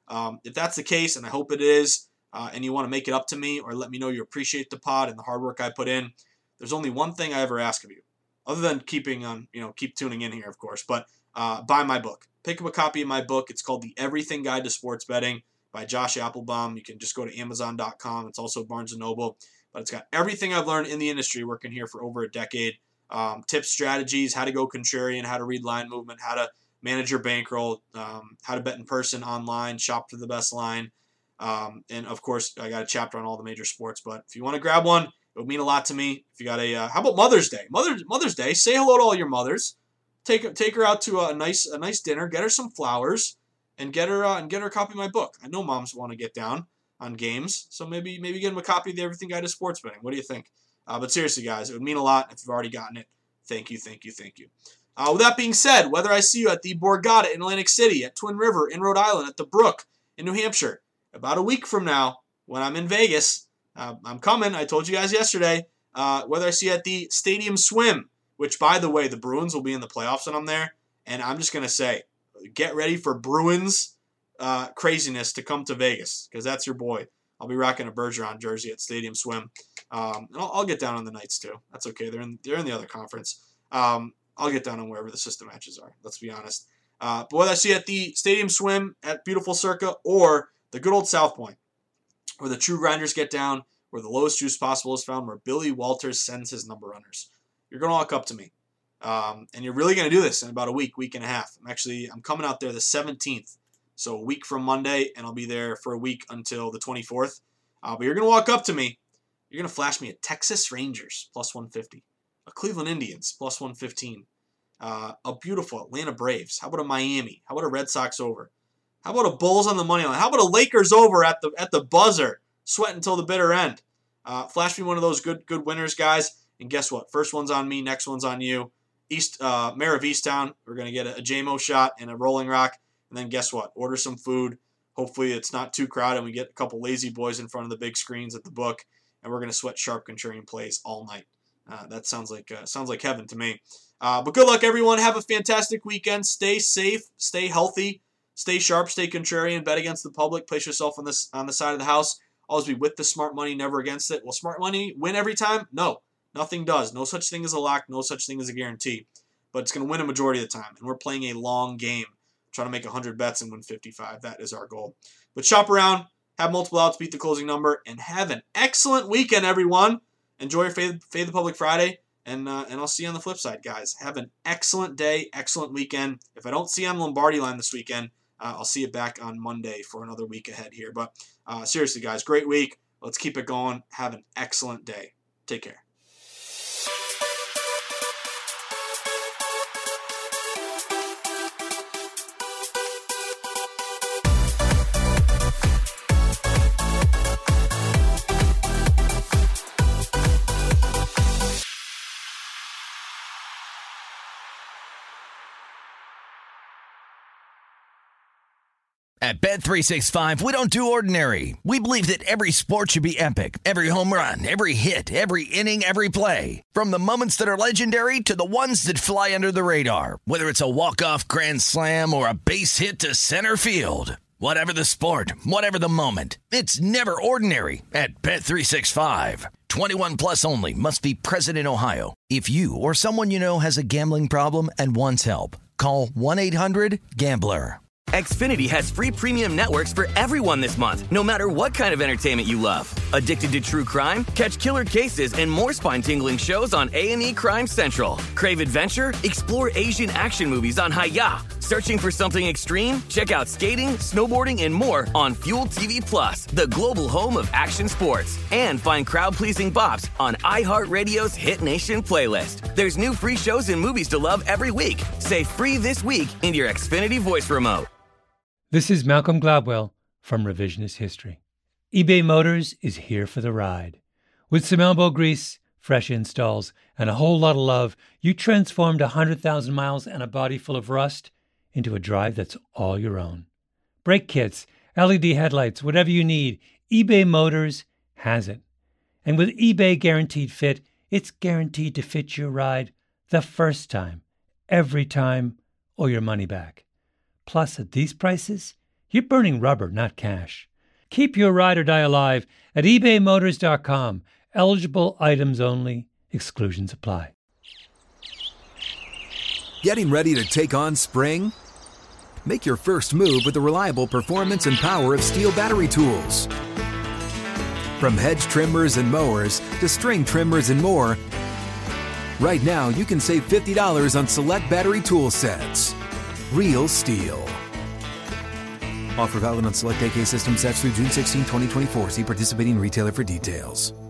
Speaker 5: Um, if that's the case, and I hope it is, uh, and you want to make it up to me or let me know you appreciate the pod and the hard work I put in, there's only one thing I ever ask of you, other than keeping on, you know, keep tuning in here, of course. But uh, buy my book. Pick up a copy of my book. It's called The Everything Guide to Sports Betting by Josh Applebaum. You can just go to amazon dot com. It's also Barnes and Noble. But it's got everything I've learned in the industry working here for over a decade. Um, tips, strategies, how to go contrarian, how to read line movement, how to manage your bankroll, um, how to bet in person, online, shop for the best line. Um, and, of course, I got a chapter on all the major sports. But if you want to grab one, it would mean a lot to me. If you got a, uh, how about Mother's Day? Mother's Mother's Day. Say hello to all your mothers. Take take her out to a nice a nice dinner. Get her some flowers, and get her uh, and get her a copy of my book. I know moms want to get down on games, so maybe maybe get them a copy of the Everything Guide to Sports Betting. What do you think? Uh, but seriously, guys, it would mean a lot if you've already gotten it. Thank you, thank you, thank you. Uh, with that being said, whether I see you at the Borgata in Atlantic City, at Twin River in Rhode Island, at the Brook in New Hampshire, about a week from now when I'm in Vegas, uh, I'm coming. I told you guys yesterday. Uh, whether I see you at the Stadium Swim, which, by the way, the Bruins will be in the playoffs when I'm there. And I'm just going to say, get ready for Bruins uh, craziness to come to Vegas, because that's your boy. I'll be rocking a Bergeron jersey at Stadium Swim. Um, and I'll, I'll get down on the nights, too. That's okay. They're in, they're in the other conference. Um, I'll get down on wherever the system matches are. Let's be honest. Uh, but whether I see you at the Stadium Swim at beautiful Circa or the good old South Point, where the true grinders get down, where the lowest juice possible is found, where Billy Walters sends his number runners, you're going to walk up to me. Um, and you're really going to do this in about a week, week and a half. I'm actually, I'm coming out there the seventeenth. So a week from Monday, and I'll be there for a week until the twenty-fourth. Uh, but you're going to walk up to me. You're going to flash me a Texas Rangers, plus one fifty. A Cleveland Indians, plus one fifteen. Uh, a beautiful Atlanta Braves. How about a Miami? How about a Red Sox over? How about a Bulls on the money line? How about a Lakers over at the at the buzzer? Sweat until the bitter end. Uh, flash me one of those good good winners, guys. And guess what? First one's on me. Next one's on you. East uh, Mayor of Easttown. We're going to get a, a J M O shot and a Rolling Rock. And then guess what? Order some food. Hopefully it's not too crowded and we get a couple lazy boys in front of the big screens at the book. And we're going to sweat sharp contrarian plays all night. Uh, that sounds like uh, sounds like heaven to me. Uh, but good luck, everyone. Have a fantastic weekend. Stay safe. Stay healthy. Stay sharp. Stay contrarian. Bet against the public. Place yourself on this on the side of the house. Always be with the smart money, never against it. Will smart money win every time? No. Nothing does. No such thing as a lock. No such thing as a guarantee. But it's going to win a majority of the time. And we're playing a long game. Trying to make one hundred bets and win fifty-five. That is our goal. But shop around. Have multiple outs. Beat the closing number. And have an excellent weekend, everyone. Enjoy your Fade, Fade the Public Friday. And uh, and I'll see you on the flip side, guys. Have an excellent day. Excellent weekend. If I don't see you on Lombardi line this weekend, uh, I'll see you back on Monday for another week ahead here. But uh, seriously, guys, great week. Let's keep it going. Have an excellent day. Take care.
Speaker 1: At Bet three sixty-five, we don't do ordinary. We believe that every sport should be epic. Every home run, every hit, every inning, every play. From the moments that are legendary to the ones that fly under the radar. Whether it's a walk-off grand slam or a base hit to center field. Whatever the sport, whatever the moment. It's never ordinary at Bet three sixty-five. twenty-one plus only. Must be present in Ohio. If you or someone you know has a gambling problem and wants help, call one eight hundred gambler.
Speaker 3: Xfinity has free premium networks for everyone this month, no matter what kind of entertainment you love. Addicted to true crime? Catch killer cases and more spine-tingling shows on A and E Crime Central. Crave adventure? Explore Asian action movies on Hi-Ya. Searching for something extreme? Check out skating, snowboarding, and more on Fuel T V Plus, the global home of action sports. And find crowd-pleasing bops on iHeartRadio's Hit Nation playlist. There's new free shows and movies to love every week. Say free this week in your Xfinity voice remote.
Speaker 8: This is Malcolm Gladwell from Revisionist History. eBay Motors is here for the ride. With some elbow grease, fresh installs, and a whole lot of love, you transformed one hundred thousand miles and a body full of rust into a drive that's all your own. Brake kits, L E D headlights, whatever you need, eBay Motors has it. And with eBay Guaranteed Fit, it's guaranteed to fit your ride the first time, every time, or your money back. Plus, at these prices, You're burning rubber, not cash. Keep your ride or die alive at ebay motors dot com. Eligible items only. Exclusions apply.
Speaker 2: Getting ready to take on spring? Make your first move with the reliable performance and power of Steel battery tools. From hedge trimmers and mowers to string trimmers and more, right now you can save fifty dollars on select battery tool sets. Real Steel. Offer valid on select A K system sets through June sixteenth, twenty twenty-four. See participating retailer for details.